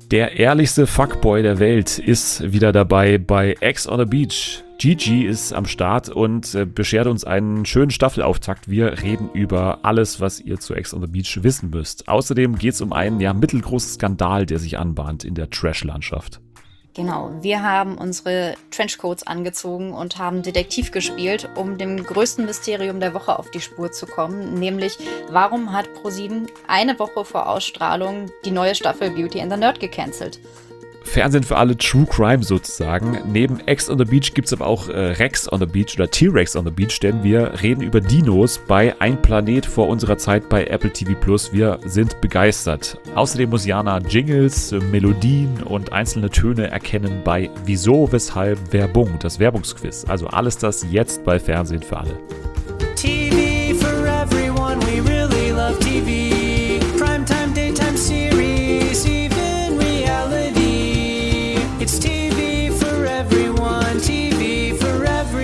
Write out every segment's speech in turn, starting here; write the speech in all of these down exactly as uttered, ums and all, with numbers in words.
Der ehrlichste Fuckboy der Welt ist wieder dabei bei Ex on the Beach. Gigi ist am Start und äh, beschert uns einen schönen Staffelauftakt. Wir reden über alles, was ihr zu Ex on the Beach wissen müsst. Außerdem geht es um einen ja, mittelgroßen Skandal, der sich anbahnt in der Trash-Landschaft. Genau, wir haben unsere Trenchcoats angezogen und haben Detektiv gespielt, um dem größten Mysterium der Woche auf die Spur zu kommen, nämlich warum hat ProSieben eine Woche vor Ausstrahlung die neue Staffel Beauty and the Nerd gecancelt? Fernsehen für alle, True Crime sozusagen. Neben Ex on the Beach gibt es aber auch äh, Rex on the Beach oder T-Rex on the Beach, denn wir reden über Dinos bei Ein Planet vor unserer Zeit bei Apple T V Plus. Wir sind begeistert. Außerdem muss Jana Jingles, äh, Melodien und einzelne Töne erkennen bei Wieso, Weshalb, Werbung, das Werbungsquiz. Also alles das jetzt bei Fernsehen für alle. T V for everyone, we really love T V. Primetime, daytime series, even reality. It's T V for everyone, T V for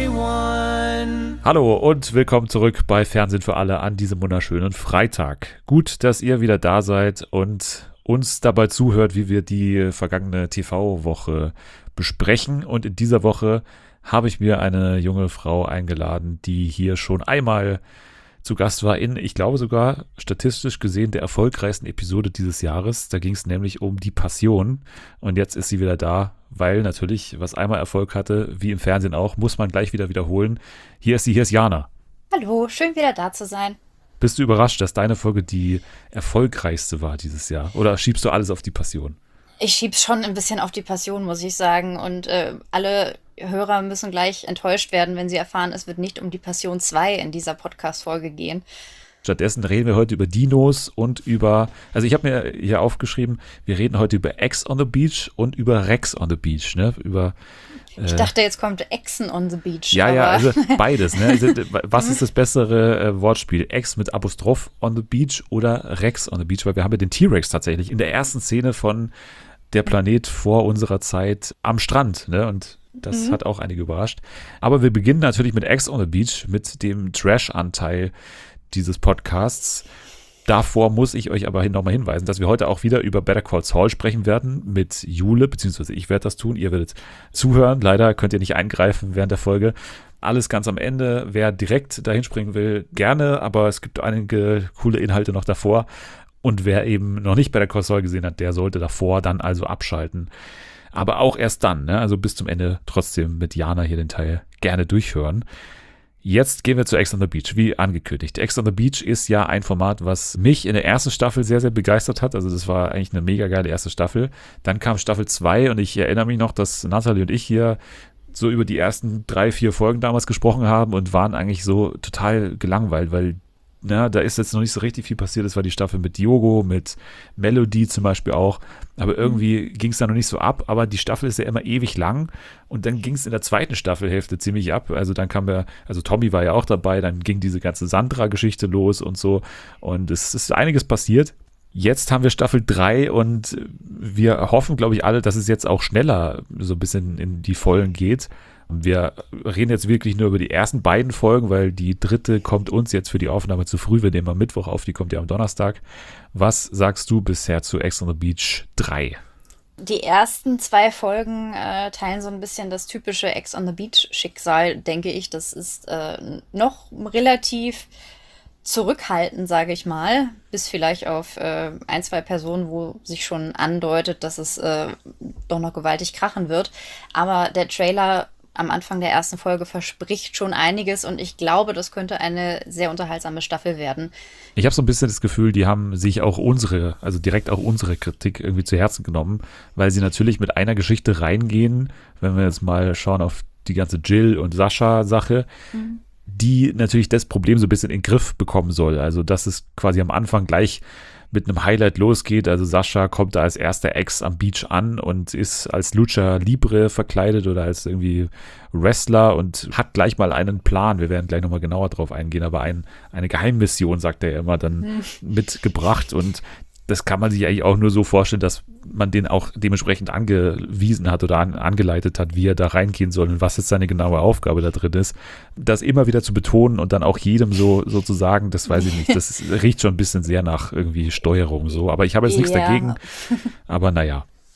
everyone. Hallo und willkommen zurück bei Fernsehen für alle an diesem wunderschönen Freitag. Gut, dass ihr wieder da seid und uns dabei zuhört, wie wir die vergangene T V-Woche besprechen. Und in dieser Woche habe ich mir eine junge Frau eingeladen, die hier schon einmal zu Gast war in, ich glaube sogar statistisch gesehen, der erfolgreichsten Episode dieses Jahres. Da ging es nämlich um die Passion und jetzt ist sie wieder da, weil natürlich, was einmal Erfolg hatte, wie im Fernsehen auch, muss man gleich wieder wiederholen. Hier ist sie, hier ist Jana. Hallo, schön wieder da zu sein. Bist du überrascht, dass deine Folge die erfolgreichste war dieses Jahr? Oder schiebst du alles auf die Passion? Ich schieb's schon ein bisschen auf die Passion, muss ich sagen. Und äh, alle Hörer müssen gleich enttäuscht werden, wenn sie erfahren, es wird nicht um die Passion zwei in dieser Podcast-Folge gehen. Stattdessen reden wir heute über Dinos und über, also ich habe mir hier aufgeschrieben, wir reden heute über Ex on the Beach und über Rex on the Beach, ne? Über, äh, ich dachte, jetzt kommt Exen on the Beach. Ja, aber ja, also beides, ne? Also, was ist das bessere äh, Wortspiel? Ex mit Apostroph on the Beach oder Rex on the Beach? Weil wir haben ja den T-Rex tatsächlich in der ersten Szene von Der Planet vor unserer Zeit am Strand, ne? Und das mhm. hat auch einige überrascht. Aber wir beginnen natürlich mit Ex on the Beach, mit dem Trash-Anteil dieses Podcasts. Davor muss ich euch aber nochmal hinweisen, dass wir heute auch wieder über Better Call Saul sprechen werden mit Jule, beziehungsweise ich werde das tun, ihr werdet zuhören. Leider könnt ihr nicht eingreifen während der Folge. Alles ganz am Ende. Wer direkt dahin springen will, gerne, aber es gibt einige coole Inhalte noch davor. Und wer eben noch nicht Better Call Saul gesehen hat, der sollte davor dann also abschalten. Aber auch erst dann, ne? Also bis zum Ende trotzdem mit Jana hier den Teil gerne durchhören. Jetzt gehen wir zu Ex on the Beach, wie angekündigt. Ex on the Beach ist ja ein Format, was mich in der ersten Staffel sehr, sehr begeistert hat. Also das war eigentlich eine mega geile erste Staffel. Dann kam Staffel zwei und ich erinnere mich noch, dass Nathalie und ich hier so über die ersten drei, vier Folgen damals gesprochen haben und waren eigentlich so total gelangweilt, weil na, da ist jetzt noch nicht so richtig viel passiert. Das war die Staffel mit Diogo, mit Melody zum Beispiel auch. Aber irgendwie ging es da noch nicht so ab. Aber die Staffel ist ja immer ewig lang. Und dann ging es in der zweiten Staffelhälfte ziemlich ab. Also dann kam ja, also Tommy war ja auch dabei. Dann ging diese ganze Sandra-Geschichte los und so. Und es ist einiges passiert. Jetzt haben wir Staffel drei und wir hoffen, glaube ich, alle, dass es jetzt auch schneller so ein bisschen in die Vollen geht. Wir reden jetzt wirklich nur über die ersten beiden Folgen, weil die dritte kommt uns jetzt für die Aufnahme zu früh. Wir nehmen am Mittwoch auf, die kommt ja am Donnerstag. Was sagst du bisher zu Ex on the Beach drei? Die ersten zwei Folgen äh, teilen so ein bisschen das typische Ex on the Beach-Schicksal, denke ich. Das ist äh, noch relativ zurückhaltend, sage ich mal, bis vielleicht auf äh, ein, zwei Personen, wo sich schon andeutet, dass es äh, doch noch gewaltig krachen wird. Aber der Trailer am Anfang der ersten Folge verspricht schon einiges und ich glaube, das könnte eine sehr unterhaltsame Staffel werden. Ich habe so ein bisschen das Gefühl, die haben sich auch unsere, also direkt auch unsere Kritik irgendwie zu Herzen genommen, weil sie natürlich mit einer Geschichte reingehen, wenn wir jetzt mal schauen auf die ganze Jill und Sascha-Sache, mhm. die natürlich das Problem so ein bisschen in den Griff bekommen soll. Also dass es quasi am Anfang gleich mit einem Highlight losgeht. Also Sascha kommt da als erster Ex am Beach an und ist als Lucha Libre verkleidet oder als irgendwie Wrestler und hat gleich mal einen Plan. Wir werden gleich nochmal genauer drauf eingehen, aber ein, eine Geheimmission, sagt er ja immer, dann hm. mitgebracht und das kann man sich eigentlich auch nur so vorstellen, dass man den auch dementsprechend angewiesen hat oder an, angeleitet hat, wie er da reingehen soll und was jetzt seine genaue Aufgabe da drin ist. Das immer wieder zu betonen und dann auch jedem so, so zu sagen, das weiß ich nicht, das riecht schon ein bisschen sehr nach irgendwie Steuerung so, aber ich habe jetzt nichts ja. dagegen, aber naja.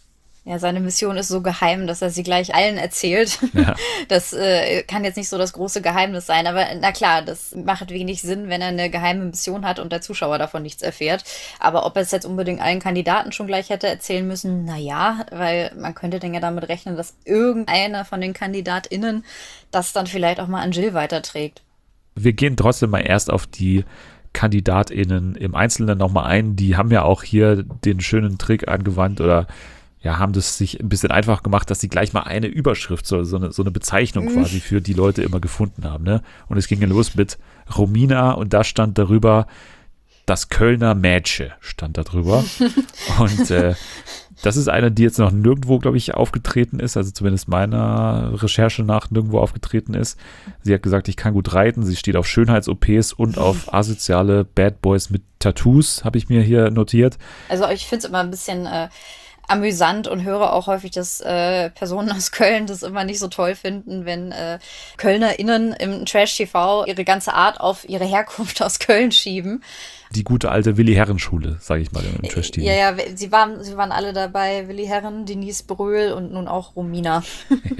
Ja, seine Mission ist so geheim, dass er sie gleich allen erzählt. Ja. Das äh, kann jetzt nicht so das große Geheimnis sein, aber na klar, das macht wenig Sinn, wenn er eine geheime Mission hat und der Zuschauer davon nichts erfährt. Aber ob er es jetzt unbedingt allen Kandidaten schon gleich hätte erzählen müssen, na ja, weil man könnte dann ja damit rechnen, dass irgendeiner von den KandidatInnen das dann vielleicht auch mal an Jill weiterträgt. Wir gehen trotzdem mal erst auf die KandidatInnen im Einzelnen nochmal ein. Die haben ja auch hier den schönen Trick angewandt oder ja, haben das sich ein bisschen einfach gemacht, dass sie gleich mal eine Überschrift, so, so, eine, so eine Bezeichnung quasi für die Leute immer gefunden haben. Ne? Und es ging ja los mit Romina und da stand darüber, das Kölner Mädchen stand da drüber. Und äh, das ist eine, die jetzt noch nirgendwo, glaube ich, aufgetreten ist, also zumindest meiner Recherche nach nirgendwo aufgetreten ist. Sie hat gesagt, ich kann gut reiten, sie steht auf Schönheits-O Ps und auf asoziale Bad Boys mit Tattoos, habe ich mir hier notiert. Also ich finde es immer ein bisschen äh, amüsant und höre auch häufig, dass äh, Personen aus Köln das immer nicht so toll finden, wenn äh, KölnerInnen im Trash-T V ihre ganze Art auf ihre Herkunft aus Köln schieben. Die gute alte Willi-Herren-Schule, sage ich mal im Trash-T V. Ja, ja, sie waren, sie waren alle dabei, Willi Herren, Denise Bröhl und nun auch Romina. Ja.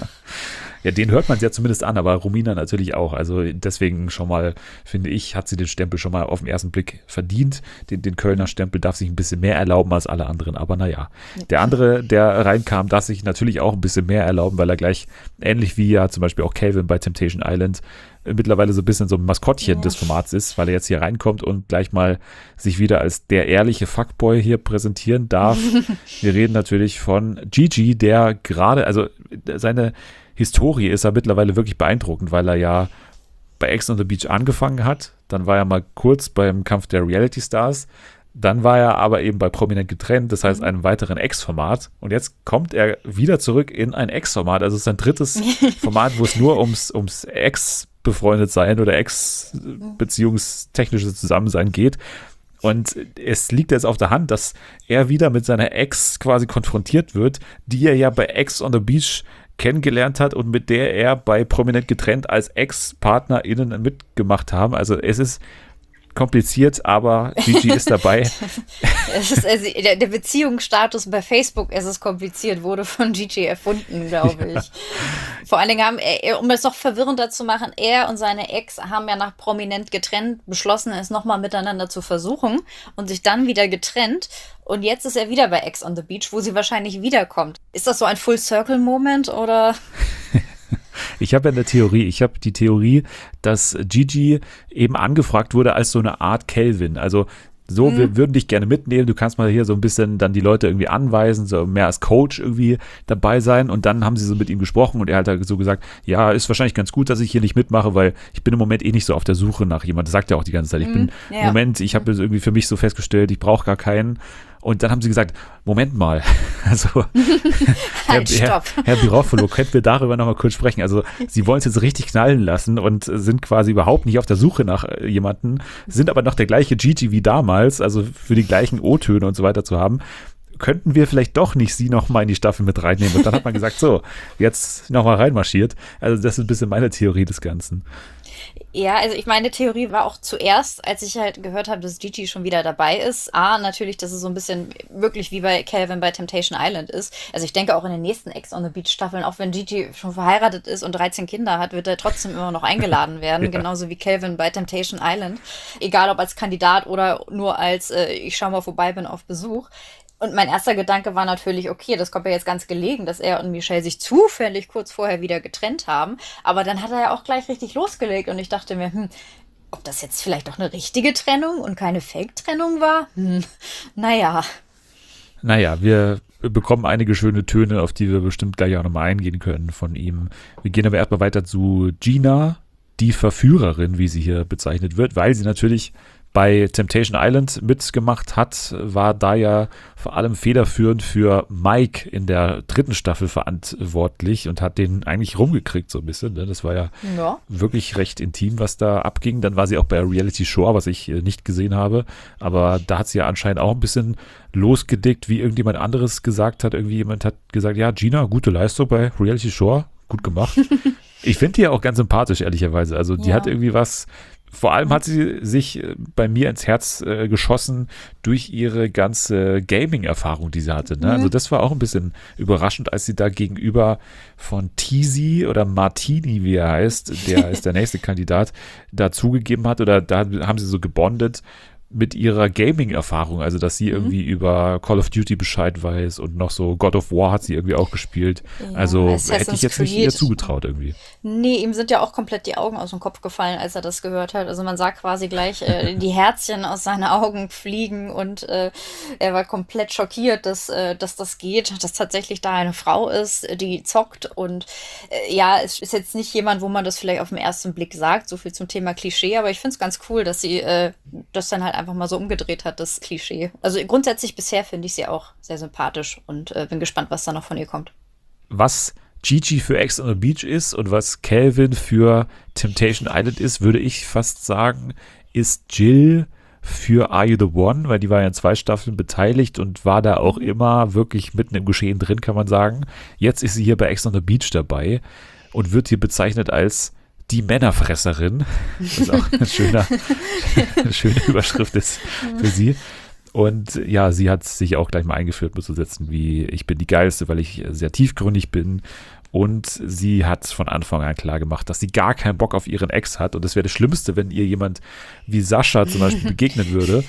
Ja, den hört man ja zumindest an, aber Romina natürlich auch. Also deswegen schon mal, finde ich, hat sie den Stempel schon mal auf den ersten Blick verdient. Den, den Kölner Stempel darf sich ein bisschen mehr erlauben als alle anderen. Aber naja, der andere, der reinkam, darf sich natürlich auch ein bisschen mehr erlauben, weil er gleich, ähnlich wie ja zum Beispiel auch Calvin bei Temptation Island, mittlerweile so ein bisschen so ein Maskottchen ja. des Formats ist, weil er jetzt hier reinkommt und gleich mal sich wieder als der ehrliche Fuckboy hier präsentieren darf. Wir reden natürlich von Gigi, der gerade, also seine Historie ist ja mittlerweile wirklich beeindruckend, weil er ja bei Ex on the Beach angefangen hat, dann war er mal kurz beim Kampf der Reality Stars, dann war er aber eben bei Prominent getrennt, das heißt einem weiteren Ex-Format und jetzt kommt er wieder zurück in ein Ex-Format, also es ist sein drittes Format, wo es nur ums, ums Ex befreundet sein oder Ex-beziehungstechnisches Zusammensein geht. Und es liegt jetzt auf der Hand, dass er wieder mit seiner Ex quasi konfrontiert wird, die er ja bei Ex on the Beach kennengelernt hat und mit der er bei Prominent getrennt als Ex-PartnerInnen mitgemacht haben. Also es ist kompliziert, aber Gigi ist dabei. Es ist, also, der, der Beziehungsstatus bei Facebook, es ist kompliziert, wurde von Gigi erfunden, glaube ich. Ja. Vor allen Dingen haben, er, um es noch verwirrender zu machen, er und seine Ex haben ja nach Prominent getrennt, beschlossen, es nochmal miteinander zu versuchen und sich dann wieder getrennt. Und jetzt ist er wieder bei Ex on the Beach, wo sie wahrscheinlich wiederkommt. Ist das so ein Full-Circle-Moment oder? Ich habe ja eine Theorie. Ich habe die Theorie, dass Gigi eben angefragt wurde als so eine Art Calvin. Also so, mhm. wir würden dich gerne mitnehmen. Du kannst mal hier so ein bisschen dann die Leute irgendwie anweisen, so mehr als Coach irgendwie dabei sein. Und dann haben sie so mit ihm gesprochen und er hat halt so gesagt, ja, ist wahrscheinlich ganz gut, dass ich hier nicht mitmache, weil ich bin im Moment eh nicht so auf der Suche nach jemandem. Das sagt er auch die ganze Zeit. Ich mhm. bin ja. im Moment, ich habe irgendwie für mich so festgestellt, ich brauche gar keinen. Und dann haben sie gesagt, Moment mal, also halt, Herr, Herr, Herr Birofolo, könnten wir darüber nochmal kurz sprechen? Also sie wollen es jetzt richtig knallen lassen und sind quasi überhaupt nicht auf der Suche nach jemanden, sind aber noch der gleiche Gigi wie damals, also für die gleichen O-Töne und so weiter zu haben. Könnten wir vielleicht doch nicht sie nochmal in die Staffel mit reinnehmen? Und dann hat man gesagt, so, jetzt nochmal reinmarschiert. Also das ist ein bisschen meine Theorie des Ganzen. Ja, also ich meine Theorie war auch zuerst, als ich halt gehört habe, dass Gigi schon wieder dabei ist. A, natürlich, dass es so ein bisschen wirklich wie bei Calvin bei Temptation Island ist. Also ich denke auch in den nächsten Ex on the Beach Staffeln, auch wenn Gigi schon verheiratet ist und dreizehn Kinder hat, wird er trotzdem immer noch eingeladen werden. Ja. Genauso wie Calvin bei Temptation Island. Egal ob als Kandidat oder nur als äh, ich schau mal vorbei bin auf Besuch. Und mein erster Gedanke war natürlich, okay, das kommt ja jetzt ganz gelegen, dass er und Michelle sich zufällig kurz vorher wieder getrennt haben. Aber dann hat er ja auch gleich richtig losgelegt und ich dachte mir, hm, ob das jetzt vielleicht doch eine richtige Trennung und keine Fake-Trennung war? Hm, naja. Naja, wir bekommen einige schöne Töne, auf die wir bestimmt gleich auch nochmal eingehen können von ihm. Wir gehen aber erstmal weiter zu Gina, die Verführerin, wie sie hier bezeichnet wird, weil sie natürlich bei Temptation Island mitgemacht hat, war da ja vor allem federführend für Mike in der dritten Staffel verantwortlich und hat den eigentlich rumgekriegt so ein bisschen. Ne? Das war ja, ja wirklich recht intim, was da abging. Dann war sie auch bei Reality Shore, was ich nicht gesehen habe, aber da hat sie ja anscheinend auch ein bisschen losgedickt, wie irgendjemand anderes gesagt hat. Irgendwie jemand hat gesagt, ja, Gina, gute Leistung bei Reality Shore, gut gemacht. Ich finde die ja auch ganz sympathisch, ehrlicherweise. Also die ja. hat irgendwie was Vor allem hat sie sich äh, bei mir ins Herz äh, geschossen durch ihre ganze Gaming-Erfahrung, die sie hatte. Ne? Mhm. Also das war auch ein bisschen überraschend, als sie da gegenüber von Teasy oder Martini, wie er heißt, der ist der nächste Kandidat, da zugegeben hat oder da haben sie so gebondet mit ihrer Gaming-Erfahrung, also dass sie Mhm. irgendwie über Call of Duty Bescheid weiß und noch so God of War hat sie irgendwie auch gespielt. Ja, Also hätte ich Assassin's jetzt nicht ihr Creed. zugetraut irgendwie. Nee, ihm sind ja auch komplett die Augen aus dem Kopf gefallen, als er das gehört hat. Also man sah quasi gleich äh, die Herzchen aus seinen Augen fliegen und äh, er war komplett schockiert, dass, äh, dass das geht, dass tatsächlich da eine Frau ist, die zockt und äh, ja, es ist jetzt nicht jemand, wo man das vielleicht auf den ersten Blick sagt, so viel zum Thema Klischee, aber ich finde es ganz cool, dass sie äh, das dann halt einfach mal so umgedreht hat, das Klischee. Also grundsätzlich bisher finde ich sie auch sehr sympathisch und äh, bin gespannt, was da noch von ihr kommt. Was Gigi für Ex on the Beach ist und was Calvin für Temptation Island ist, würde ich fast sagen, ist Jill für Are You the One, weil die war ja in zwei Staffeln beteiligt und war da auch immer wirklich mitten im Geschehen drin, kann man sagen. Jetzt ist sie hier bei Ex on the Beach dabei und wird hier bezeichnet als die Männerfresserin, was auch eine, schöner, eine schöne Überschrift ist für sie. Und ja, sie hat sich auch gleich mal eingeführt mit so Sätzen wie, ich bin die Geilste, weil ich sehr tiefgründig bin. Und sie hat von Anfang an klar gemacht, dass sie gar keinen Bock auf ihren Ex hat. Und das wäre das Schlimmste, wenn ihr jemand wie Sascha zum Beispiel begegnen würde.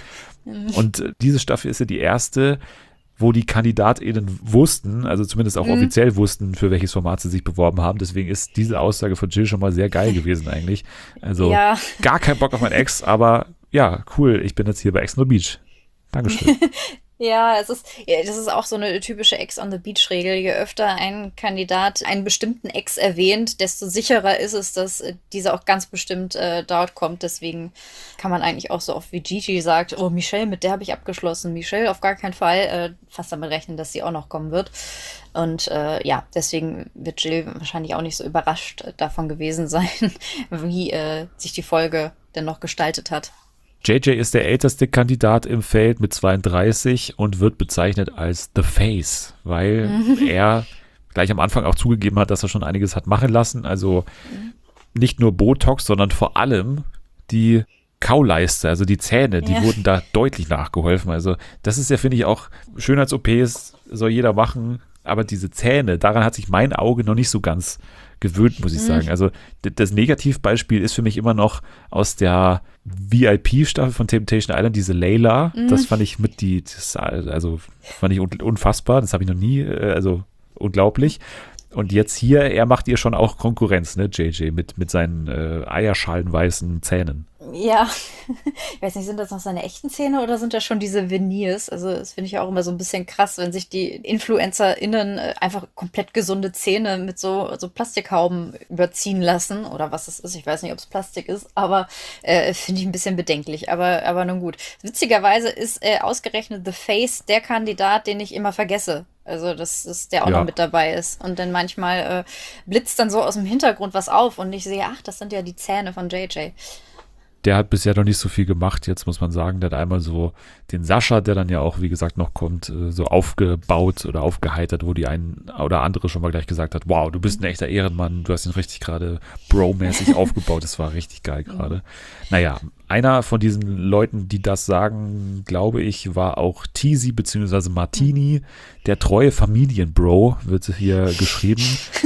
Und diese Staffel ist ja die erste, wo die KandidatInnen wussten, also zumindest auch Mhm. offiziell wussten, für welches Format sie sich beworben haben. Deswegen ist diese Aussage von Jill schon mal sehr geil gewesen eigentlich. Also Ja. gar keinen Bock auf meinen Ex, aber ja, cool, ich bin jetzt hier bei Ex on the Beach. Dankeschön. Ja, es ist, ja, das ist auch so eine typische Ex-on-the-Beach-Regel. Je öfter ein Kandidat einen bestimmten Ex erwähnt, desto sicherer ist es, dass äh, dieser auch ganz bestimmt äh, dort kommt. Deswegen kann man eigentlich auch so oft wie Gigi sagt, oh, Michelle, mit der habe ich abgeschlossen. Michelle auf gar keinen Fall, äh, fast damit rechnen, dass sie auch noch kommen wird. Und äh, ja, deswegen wird Jill wahrscheinlich auch nicht so überrascht äh, davon gewesen sein, wie äh, sich die Folge denn noch gestaltet hat. J J ist der älteste Kandidat im Feld mit zweiunddreißig und wird bezeichnet als The Face, weil er gleich am Anfang auch zugegeben hat, dass er schon einiges hat machen lassen. Also nicht nur Botox, sondern vor allem die Kauleiste, also die Zähne, die Ja. wurden da deutlich nachgeholfen. Also das ist ja, finde ich, auch Schönheits-O Ps soll jeder machen, aber diese Zähne, daran hat sich mein Auge noch nicht so ganz gewöhnt, muss ich sagen. Also d- das Negativbeispiel ist für mich immer noch aus der V I P-Staffel von Temptation Island, diese Layla. Das fand ich mit die, das, also fand ich un- unfassbar. Das habe ich noch nie, äh, also unglaublich. Und jetzt hier, er macht ihr schon auch Konkurrenz, ne, J J, mit, mit seinen äh, eierschalenweißen Zähnen. Ja, ich weiß nicht, sind das noch seine echten Zähne oder sind das schon diese Veneers? Also das finde ich auch immer so ein bisschen krass, wenn sich die InfluencerInnen äh, einfach komplett gesunde Zähne mit so, so Plastikhauben überziehen lassen oder was es ist. Ich weiß nicht, ob es Plastik ist, aber äh, finde ich ein bisschen bedenklich. Aber, aber nun gut. Witzigerweise ist äh, ausgerechnet The Face der Kandidat, den ich immer vergesse. Also, dass, dass der auch Ja. noch mit dabei ist. Und dann manchmal äh, blitzt dann so aus dem Hintergrund was auf und ich sehe, ach, das sind ja die Zähne von J J. Der hat bisher noch nicht so viel gemacht, jetzt muss man sagen. Der hat einmal so den Sascha, der dann ja auch, wie gesagt, noch kommt, äh, so aufgebaut oder aufgeheitert, wo die ein oder andere schon mal gleich gesagt hat, wow, du bist ein echter Ehrenmann, du hast ihn richtig gerade Bro-mäßig aufgebaut. Das war richtig geil gerade. Naja, einer von diesen Leuten, die das sagen, glaube ich, war auch Teasy bzw. Martini, der treue Familienbro, wird hier geschrieben.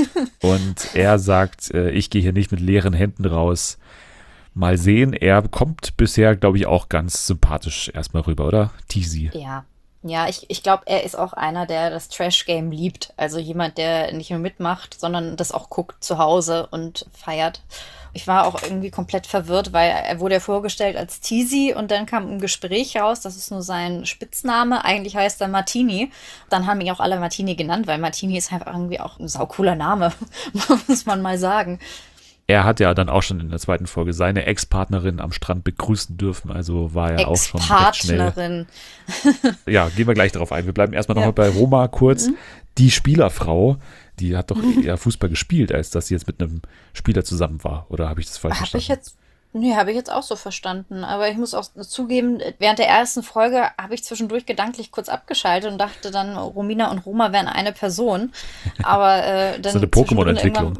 Und er sagt, äh, ich gehe hier nicht mit leeren Händen raus. Mal sehen, er kommt bisher, glaube ich, auch ganz sympathisch erstmal rüber, oder? Teasy. Ja, ja, ich, ich glaube, er ist auch einer, der das Trash-Game liebt. Also jemand, der nicht nur mitmacht, sondern das auch guckt zu Hause und feiert. Ich war auch irgendwie komplett verwirrt, weil er wurde ja vorgestellt als Teasy und dann kam ein Gespräch raus, das ist nur sein Spitzname. Eigentlich heißt er Martini. Dann haben ihn auch alle Martini genannt, weil Martini ist einfach irgendwie auch ein saucooler Name, muss man mal sagen. Er hat ja dann auch schon in der zweiten Folge seine Ex-Partnerin am Strand begrüßen dürfen, also war er auch schon recht schnell. Ex-Partnerin. Ja, gehen wir gleich darauf ein. Wir bleiben erstmal Ja. noch mal bei Roma kurz. Die Spielerfrau, die hat doch eher Fußball gespielt, als dass sie jetzt mit einem Spieler zusammen war. Oder habe ich das falsch Habe ich verstanden? jetzt, nee, habe ich jetzt auch so verstanden. Aber ich muss auch zugeben, während der ersten Folge habe ich zwischendurch gedanklich kurz abgeschaltet und dachte dann, Romina und Roma wären eine Person. Aber äh, dann So eine zwischendrin Pokémon-Entwicklung. irgendwann-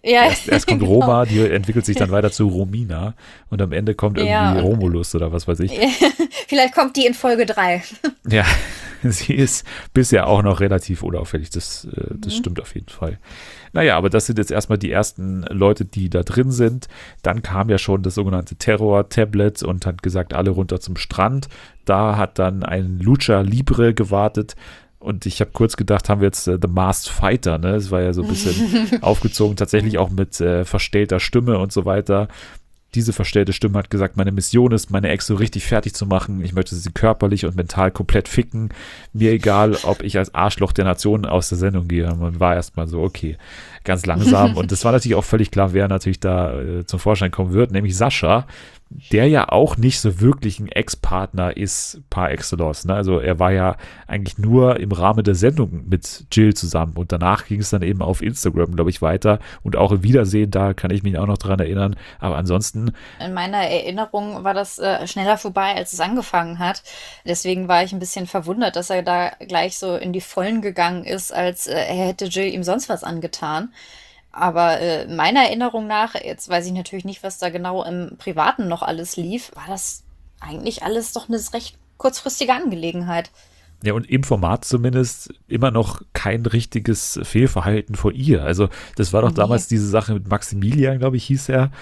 Ja, erst, erst kommt genau. Roma, die entwickelt sich dann weiter zu Romina und am Ende kommt irgendwie Ja, und- Romulus oder was weiß ich. Vielleicht kommt die in Folge drei. Ja, sie ist bisher auch noch relativ unauffällig, das, äh, das Mhm. stimmt auf jeden Fall. Naja, aber das sind jetzt erstmal die ersten Leute, die da drin sind. Dann kam ja schon das sogenannte Terror-Tablet und hat gesagt, alle runter zum Strand. Da hat dann ein Lucha Libre gewartet. Und ich habe kurz gedacht, haben wir jetzt äh, The Masked Fighter, ne? Es war ja so ein bisschen aufgezogen, tatsächlich auch mit äh, verstellter Stimme und so weiter. Diese verstellte Stimme hat gesagt, meine Mission ist, meine Ex so richtig fertig zu machen. Ich möchte sie körperlich und mental komplett ficken. Mir egal, ob ich als Arschloch der Nation aus der Sendung gehe. Und man war erstmal so, okay, ganz langsam. Und es war natürlich auch völlig klar, wer natürlich da äh, zum Vorschein kommen wird, nämlich Sascha, der ja auch nicht so wirklich ein Ex-Partner ist par excellence. Ne? Also er war ja eigentlich nur im Rahmen der Sendung mit Jill zusammen und danach ging es dann eben auf Instagram, glaube ich, weiter und auch im Wiedersehen, da kann ich mich auch noch dran erinnern. Aber ansonsten, In meiner Erinnerung war das äh, schneller vorbei, als es angefangen hat. Deswegen war ich ein bisschen verwundert, dass er da gleich so in die Vollen gegangen ist, als äh, er hätte Jill ihm sonst was angetan. Aber äh, meiner Erinnerung nach, jetzt weiß ich natürlich nicht, was da genau im Privaten noch alles lief, war das eigentlich alles doch eine recht kurzfristige Angelegenheit. ja, und im Format zumindest immer noch kein richtiges Fehlverhalten vor ihr. Also das war doch Nee. damals diese Sache mit Maximilian, glaube ich, hieß er,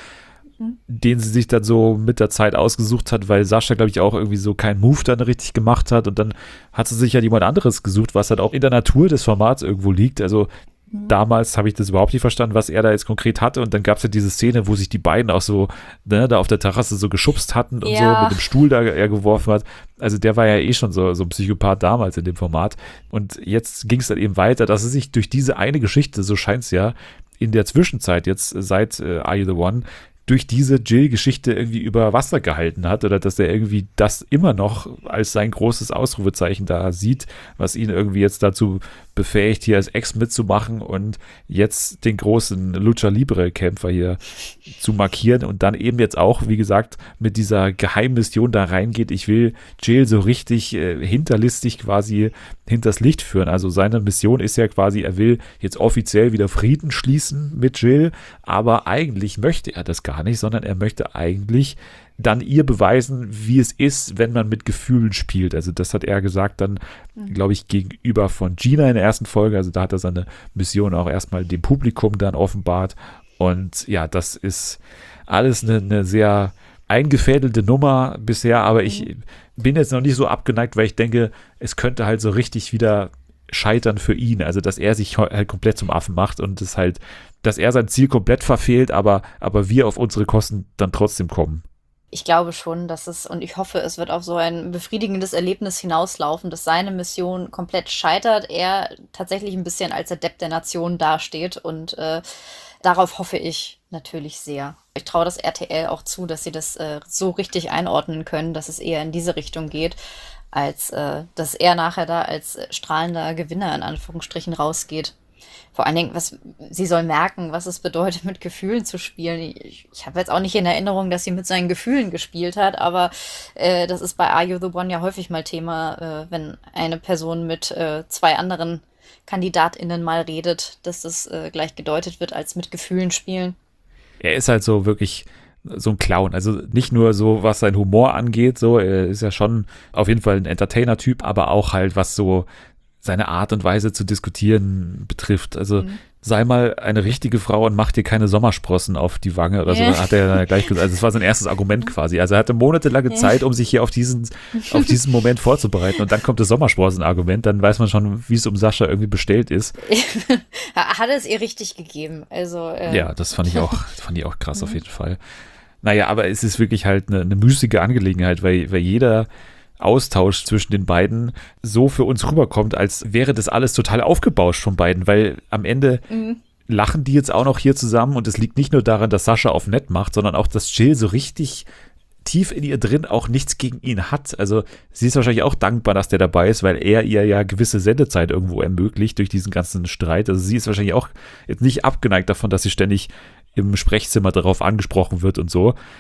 den sie sich dann so mit der Zeit ausgesucht hat, weil Sascha, glaube ich, auch irgendwie so keinen Move dann richtig gemacht hat und dann hat sie sich ja jemand anderes gesucht, was halt auch in der Natur des Formats irgendwo liegt. Also damals habe ich das überhaupt nicht verstanden, was er da jetzt konkret hatte und dann gab es ja diese Szene, wo sich die beiden auch so, ne, da auf der Terrasse so geschubst hatten und Ja. so mit dem Stuhl da er geworfen hat. Also der war ja eh schon so, so ein Psychopath damals in dem Format und jetzt ging es dann eben weiter, dass es sich durch diese eine Geschichte, so scheint es ja, in der Zwischenzeit jetzt seit äh, Are You the One durch diese Jill-Geschichte irgendwie über Wasser gehalten hat oder dass er irgendwie das immer noch als sein großes Ausrufezeichen da sieht, was ihn irgendwie jetzt dazu befähigt, hier als Ex mitzumachen und jetzt den großen Lucha Libre-Kämpfer hier zu markieren und dann eben jetzt auch, wie gesagt, mit dieser Geheimmission da reingeht. Ich will Jill so richtig äh, hinterlistig quasi hinters Licht führen. Also seine Mission ist ja quasi, er will jetzt offiziell wieder Frieden schließen mit Jill, aber eigentlich möchte er das gar nicht, sondern er möchte eigentlich dann ihr beweisen, wie es ist, wenn man mit Gefühlen spielt. Also das hat er gesagt dann, glaube ich, gegenüber von Gina in der ersten Folge. Also da hat er seine Mission auch erstmal dem Publikum dann offenbart. Und ja, das ist alles eine, eine sehr eingefädelte Nummer bisher, aber ich bin jetzt noch nicht so abgeneigt, weil ich denke, es könnte halt so richtig wieder scheitern für ihn. Also dass er sich halt komplett zum Affen macht und es halt, dass er sein Ziel komplett verfehlt, aber, aber wir auf unsere Kosten dann trotzdem kommen. Ich glaube schon, dass es, und ich hoffe, es wird auf so ein befriedigendes Erlebnis hinauslaufen, dass seine Mission komplett scheitert, er tatsächlich ein bisschen als Adept der Nation dasteht und äh, darauf hoffe ich natürlich sehr. Ich traue das R T L auch zu, dass sie das äh, so richtig einordnen können, dass es eher in diese Richtung geht, als äh, dass er nachher da als äh, strahlender Gewinner in Anführungsstrichen rausgeht. Vor allen Dingen, was, sie soll merken, was es bedeutet, mit Gefühlen zu spielen. Ich, ich habe jetzt auch nicht in Erinnerung, dass sie mit seinen Gefühlen gespielt hat, aber äh, das ist bei Are You the One ja häufig mal Thema, äh, wenn eine Person mit äh, zwei anderen KandidatInnen mal redet, dass das äh, gleich gedeutet wird als mit Gefühlen spielen. Er ist halt so wirklich so ein Clown. Also nicht nur so, was sein Humor angeht, so, er ist ja schon auf jeden Fall ein Entertainer-Typ, aber auch halt, was so seine Art und Weise zu diskutieren betrifft. Also mhm. sei mal eine richtige Frau und mach dir keine Sommersprossen auf die Wange oder yeah. so, hat er dann gleich gesagt. Also das war sein erstes Argument quasi. Also er hatte monatelange yeah. Zeit, um sich hier auf diesen, auf diesen Moment vorzubereiten und dann kommt das Sommersprossen-Argument, dann weiß man schon, wie es um Sascha irgendwie bestellt ist. Hat es ihr richtig gegeben. Also äh ja, das fand ich auch, fand ich auch krass auf jeden Fall. Naja, aber es ist wirklich halt eine, eine müßige Angelegenheit, weil, weil jeder Austausch zwischen den beiden so für uns rüberkommt, als wäre das alles total aufgebauscht von beiden, weil am Ende mhm. lachen die jetzt auch noch hier zusammen und es liegt nicht nur daran, dass Sascha auf nett macht, sondern auch, dass Jill so richtig tief in ihr drin auch nichts gegen ihn hat. Also sie ist wahrscheinlich auch dankbar, dass der dabei ist, weil er ihr ja gewisse Sendezeit irgendwo ermöglicht durch diesen ganzen Streit. Also sie ist wahrscheinlich auch jetzt nicht abgeneigt davon, dass sie ständig im Sprechzimmer darauf angesprochen wird und so.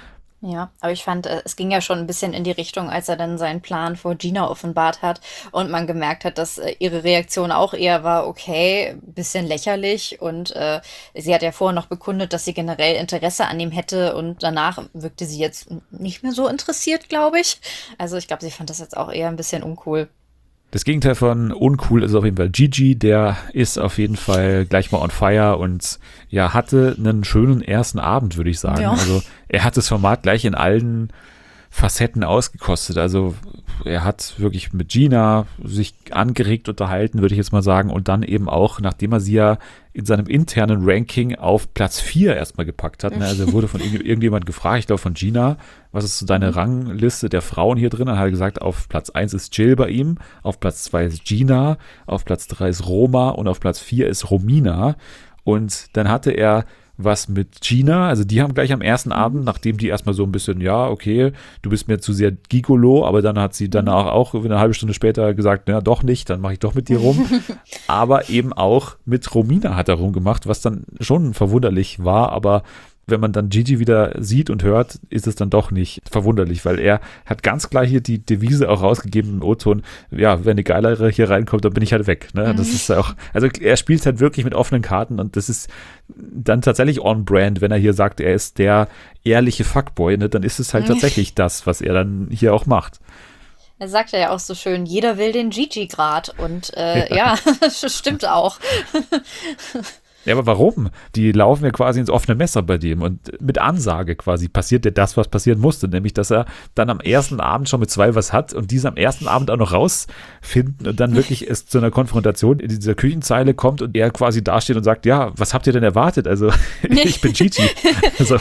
Ja, aber ich fand, äh, es ging ja schon ein bisschen in die Richtung, als er dann seinen Plan vor Gina offenbart hat und man gemerkt hat, dass äh, ihre Reaktion auch eher war, okay, bisschen lächerlich und äh, sie hat ja vorher noch bekundet, dass sie generell Interesse an ihm hätte und danach wirkte sie jetzt nicht mehr so interessiert, glaube ich. Also ich glaube, sie fand das jetzt auch eher ein bisschen uncool. Das Gegenteil von uncool ist auf jeden Fall Gigi, der ist auf jeden Fall gleich mal on fire und ja, hatte einen schönen ersten Abend, würde ich sagen. Ja. Also er hat das Format gleich in allen Facetten ausgekostet. Also er hat wirklich mit Gina sich angeregt unterhalten, würde ich jetzt mal sagen. Und dann eben auch, nachdem er sie ja in seinem internen Ranking auf Platz vier erstmal gepackt hat. Ne? Also er wurde von irgend- irgendjemand gefragt, ich glaube von Gina, was ist so deine Rangliste der Frauen hier drin? Dann hat er gesagt, auf Platz eins ist Jill bei ihm, auf Platz zwei ist Gina, auf Platz drei ist Roma und auf Platz vier ist Romina. Und dann hatte er was mit Gina, also die haben gleich am ersten Abend, nachdem die erstmal so ein bisschen, ja, okay, du bist mir zu sehr Gigolo, aber dann hat sie danach auch eine halbe Stunde später gesagt, na doch nicht, dann mache ich doch mit dir rum. Aber eben auch mit Romina hat er rumgemacht, was dann schon verwunderlich war, aber wenn man dann Gigi wieder sieht und hört, ist es dann doch nicht verwunderlich, weil er hat ganz klar hier die Devise auch rausgegeben im O-Ton, ja, wenn eine Geilere hier reinkommt, dann bin ich halt weg. Ne? Das ist auch, also er spielt halt wirklich mit offenen Karten und das ist dann tatsächlich on brand, wenn er hier sagt, er ist der ehrliche Fuckboy, ne? Dann ist es halt tatsächlich das, was er dann hier auch macht. Er sagt ja auch so schön, jeder will den Gigi-Grad und äh, ja, das stimmt auch. Ja, aber warum? Die laufen ja quasi ins offene Messer bei dem und mit Ansage quasi passiert ja das, was passieren musste, nämlich, dass er dann am ersten Abend schon mit zwei was hat und diese am ersten Abend auch noch rausfinden und dann wirklich es zu einer Konfrontation in dieser Küchenzeile kommt und er quasi dasteht und sagt, ja, was habt ihr denn erwartet? Also, ich bin Gigi. Also,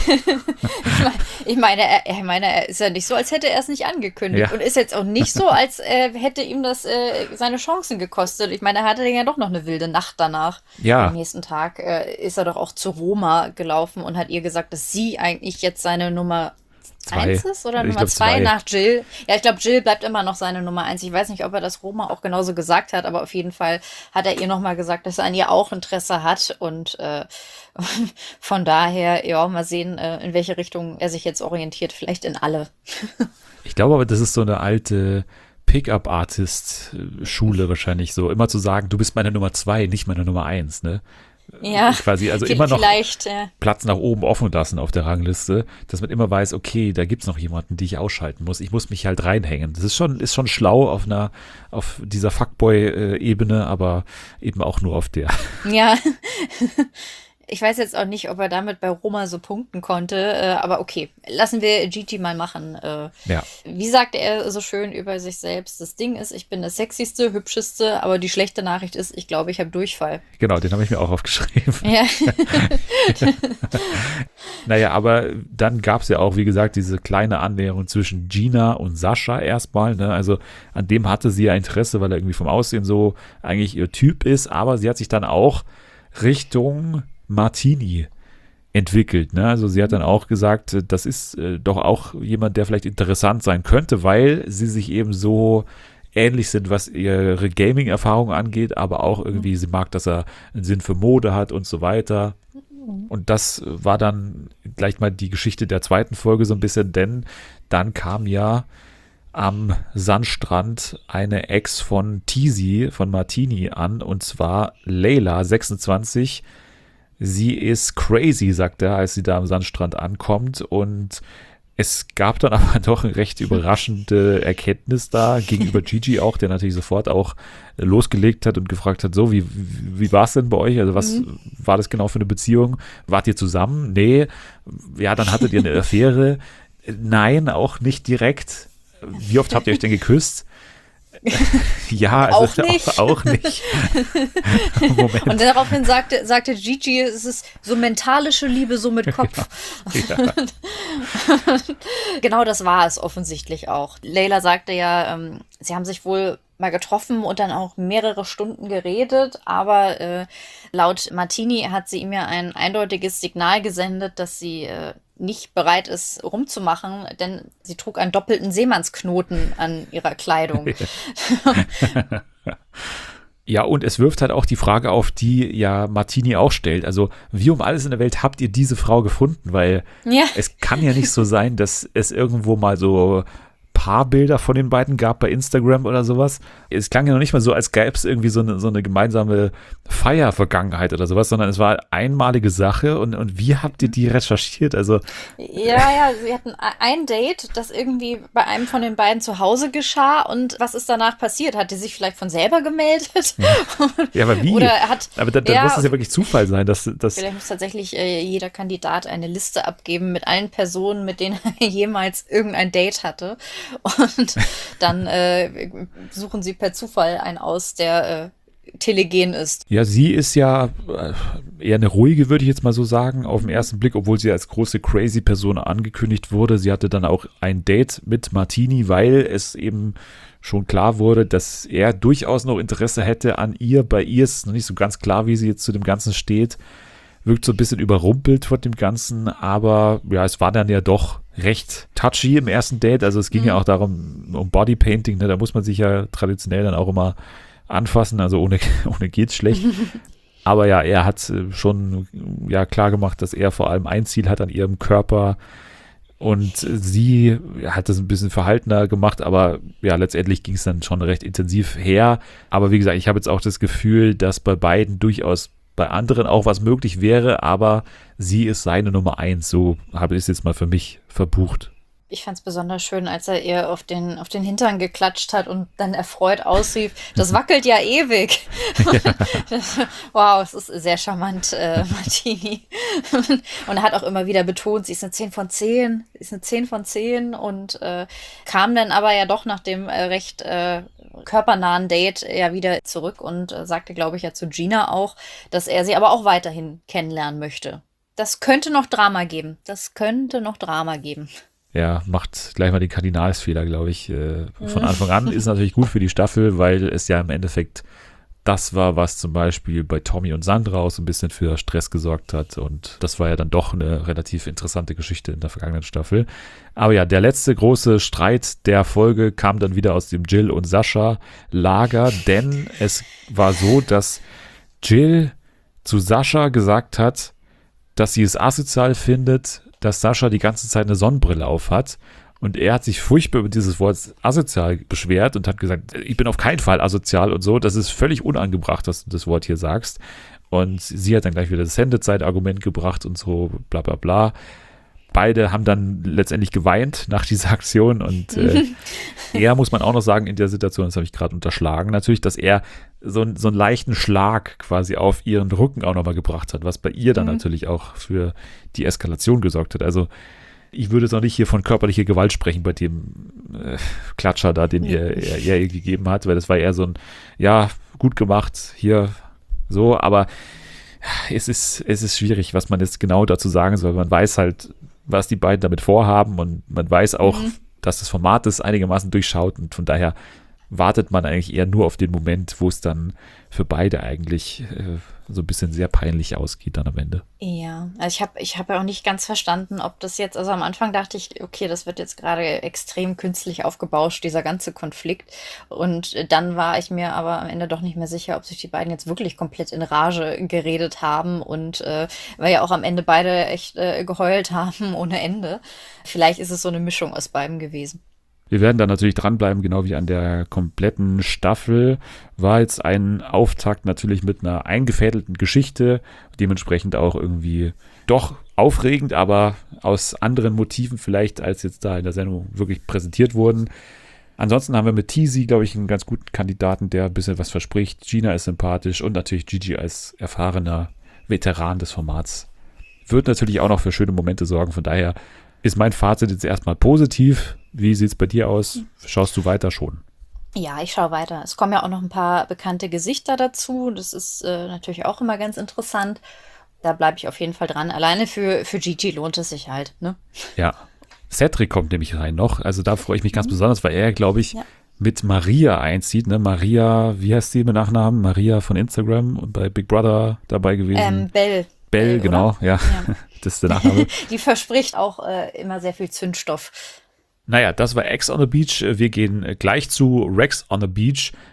Ich meine, er, ich meine, er ist ja nicht so, als hätte er es nicht angekündigt. Ja. Und ist jetzt auch nicht so, als äh, hätte ihm das äh, seine Chancen gekostet. Ich meine, er hatte ja doch noch eine wilde Nacht danach. Ja. Am nächsten Tag äh, ist er doch auch zu Roma gelaufen und hat ihr gesagt, dass sie eigentlich jetzt seine Nummer Zwei. eins ist oder Ich Nummer glaub, zwei zwei. nach Jill. Ja, ich glaube, Jill bleibt immer noch seine Nummer eins. Ich weiß nicht, ob er das Roma auch genauso gesagt hat, aber auf jeden Fall hat er ihr nochmal gesagt, dass er an ihr auch Interesse hat und äh, von daher, ja, mal sehen, äh, in welche Richtung er sich jetzt orientiert. Vielleicht in alle. Ich glaube aber, das ist so eine alte Pickup-Artist-Schule wahrscheinlich so, immer zu sagen, du bist meine Nummer zwei, nicht meine Nummer eins, ne? Ja, Quasi, also vi- immer noch vielleicht. Äh, Platz nach oben offen lassen auf der Rangliste, dass man immer weiß, okay, da gibt's noch jemanden, die ich ausschalten muss. Ich muss mich halt reinhängen. Das ist schon, ist schon schlau auf einer, auf dieser Fuckboy-Ebene, aber eben auch nur auf der. ja. Ich weiß jetzt auch nicht, ob er damit bei Roma so punkten konnte, äh, aber okay, lassen wir Gigi mal machen. Äh, Ja. Wie sagt er so schön über sich selbst? Das Ding ist, ich bin das sexyste, hübscheste, aber die schlechte Nachricht ist, ich glaube, ich habe Durchfall. Genau, den habe ich mir auch aufgeschrieben. Ja. Naja, aber dann gab's ja auch, wie gesagt, diese kleine Annäherung zwischen Gina und Sascha erstmal. Ne? Also an dem hatte sie ja Interesse, weil er irgendwie vom Aussehen so eigentlich ihr Typ ist, aber sie hat sich dann auch Richtung Martini entwickelt. Ne? Also sie hat dann auch gesagt, äh, das ist äh, doch auch jemand, der vielleicht interessant sein könnte, weil sie sich eben so ähnlich sind, was ihre Gaming-Erfahrung angeht, aber auch irgendwie, sie mag, dass er einen Sinn für Mode hat und so weiter. Und das war dann gleich mal die Geschichte der zweiten Folge so ein bisschen, denn dann kam ja am Sandstrand eine Ex von Tizi, von Martini an, und zwar Leila, sechsundzwanzig. Sie ist crazy, sagt er, als sie da am Sandstrand ankommt, und es gab dann aber doch eine recht überraschende Erkenntnis da gegenüber Gigi auch, der natürlich sofort auch losgelegt hat und gefragt hat, so, wie, wie war es denn bei euch? Also was mhm. war das genau für eine Beziehung? Wart ihr zusammen? Nee. Ja, dann hattet ihr eine Affäre? Nein, auch nicht direkt. Wie oft habt ihr euch denn geküsst? Ja, also auch nicht. Auch, auch nicht. Moment. Und daraufhin sagte, sagte Gigi, es ist so mentalische Liebe, so mit Kopf. Ja, ja. Genau das war es offensichtlich auch. Leila sagte ja, ähm, sie haben sich wohl mal getroffen und dann auch mehrere Stunden geredet, aber äh, laut Martini hat sie ihm ja ein eindeutiges Signal gesendet, dass sie äh, nicht bereit ist, rumzumachen, denn sie trug einen doppelten Seemannsknoten an ihrer Kleidung. Ja, und es wirft halt auch die Frage auf, die ja Martini auch stellt. Also, wie um alles in der Welt habt ihr diese Frau gefunden? Weil Ja. es kann ja nicht so sein, dass es irgendwo mal so Paarbilder von den beiden gab bei Instagram oder sowas. Es klang ja noch nicht mal so, als gäbe es irgendwie so eine, so eine gemeinsame Feiervergangenheit oder sowas, sondern es war eine einmalige Sache. Und, und wie habt ihr die recherchiert? Also, Ja, ja, sie hatten ein Date, das irgendwie bei einem von den beiden zu Hause geschah. Und was ist danach passiert? Hat die sich vielleicht von selber gemeldet? ja, aber wie? Oder hat, aber da, da ja, muss es ja wirklich Zufall sein, dass, dass vielleicht muss tatsächlich äh, jeder Kandidat eine Liste abgeben mit allen Personen, mit denen er jemals irgendein Date hatte. Und dann äh, suchen sie per Zufall einen aus, der äh, telegen ist. Ja, sie ist ja äh, eher eine ruhige, würde ich jetzt mal so sagen, auf den ersten Blick, obwohl sie als große crazy Person angekündigt wurde. Sie hatte dann auch ein Date mit Martini, weil es eben schon klar wurde, dass er durchaus noch Interesse hätte an ihr. Bei ihr ist noch nicht so ganz klar, wie sie jetzt zu dem Ganzen steht. Wirkt so ein bisschen überrumpelt von dem Ganzen, aber ja, es war dann ja doch recht touchy im ersten Date. Also es ging mhm. ja auch darum, um Bodypainting, ne? Da muss man sich ja traditionell dann auch immer anfassen, also ohne, ohne geht's schlecht. Aber ja, er hat schon ja klar gemacht, dass er vor allem ein Ziel hat an ihrem Körper und sie hat das ein bisschen verhaltener gemacht, aber ja, letztendlich ging es dann schon recht intensiv her. Aber wie gesagt, ich habe jetzt auch das Gefühl, dass bei beiden durchaus bei anderen auch was möglich wäre, aber sie ist seine Nummer eins. So habe ich es jetzt mal für mich verbucht. Ich fand es besonders schön, als er ihr auf den, auf den Hintern geklatscht hat und dann erfreut ausrief, das wackelt ja ewig. Ja. Wow, es ist sehr charmant, äh, Martini. Und er hat auch immer wieder betont, sie ist eine zehn von zehn, sie ist eine zehn von zehn und äh, kam dann aber ja doch nach dem äh, recht äh, körpernahen Date ja wieder zurück und äh, sagte, glaube ich, ja zu Gina auch, dass er sie aber auch weiterhin kennenlernen möchte. Das könnte noch Drama geben. Das könnte noch Drama geben. Ja, macht gleich mal den Kardinalsfehler, glaube ich. Äh, von Anfang an ist natürlich gut für die Staffel, weil es ja im Endeffekt das war, was zum Beispiel bei Tommy und Sandra auch so ein bisschen für Stress gesorgt hat. Und das war ja dann doch eine relativ interessante Geschichte in der vergangenen Staffel. Aber ja, der letzte große Streit der Folge kam dann wieder aus dem Jill und Sascha Lager, denn es war so, dass Jill zu Sascha gesagt hat, dass sie es asozial findet, dass Sascha die ganze Zeit eine Sonnenbrille auf hat. Und er hat sich furchtbar über dieses Wort asozial beschwert und hat gesagt, ich bin auf keinen Fall asozial und so. Das ist völlig unangebracht, dass du das Wort hier sagst. Und sie hat dann gleich wieder das Sendezeit-Argument gebracht und so bla bla bla. Beide haben dann letztendlich geweint nach dieser Aktion und äh, er, muss man auch noch sagen, in der Situation, das habe ich gerade unterschlagen, natürlich, dass er so, so einen leichten Schlag quasi auf ihren Rücken auch nochmal gebracht hat, was bei ihr dann mhm. natürlich auch für die Eskalation gesorgt hat. Also ich würde jetzt auch nicht hier von körperlicher Gewalt sprechen bei dem äh, Klatscher da, den ihr, er, er ihr gegeben hat, weil das war eher so ein, ja, gut gemacht, hier so, aber es ist, es ist schwierig, was man jetzt genau dazu sagen soll. Man weiß halt, was die beiden damit vorhaben und man weiß auch, mhm. dass das Format das einigermaßen durchschaut und von daher wartet man eigentlich eher nur auf den Moment, wo es dann für beide eigentlich äh, so ein bisschen sehr peinlich ausgeht dann am Ende. Ja, also ich habe ich hab ja auch nicht ganz verstanden, ob das jetzt, also am Anfang dachte ich, okay, das wird jetzt gerade extrem künstlich aufgebauscht, dieser ganze Konflikt. Und dann war ich mir aber am Ende doch nicht mehr sicher, ob sich die beiden jetzt wirklich komplett in Rage geredet haben und äh, weil ja auch am Ende beide echt äh, geheult haben ohne Ende. Vielleicht ist es so eine Mischung aus beidem gewesen. Wir werden da natürlich dranbleiben, genau wie an der kompletten Staffel. War jetzt ein Auftakt natürlich mit einer eingefädelten Geschichte, dementsprechend auch irgendwie doch aufregend, aber aus anderen Motiven vielleicht, als jetzt da in der Sendung wirklich präsentiert wurden. Ansonsten haben wir mit Teasy, glaube ich, einen ganz guten Kandidaten, der ein bisschen was verspricht. Gina ist sympathisch und natürlich Gigi als erfahrener Veteran des Formats. Wird natürlich auch noch für schöne Momente sorgen, von daher ist mein Fazit jetzt erstmal positiv. Wie sieht es bei dir aus? Schaust du weiter schon? Ja, ich schaue weiter. Es kommen ja auch noch ein paar bekannte Gesichter dazu. Das ist äh, natürlich auch immer ganz interessant. Da bleibe ich auf jeden Fall dran. Alleine für, für Gigi lohnt es sich halt, ne? Ja. Cedric kommt nämlich rein noch. Also da freue ich mich ganz mhm. besonders, weil er, glaube ich, ja. mit Maria einzieht. Ne? Maria, wie heißt die mit Nachnamen? Maria von Instagram und bei Big Brother dabei gewesen. Ähm, Bell. Bell, genau, ja. ja. Das ist der Nachname. Die verspricht auch äh, immer sehr viel Zündstoff. Naja, das war Ex on the Beach. Wir gehen gleich zu Rex on the Beach.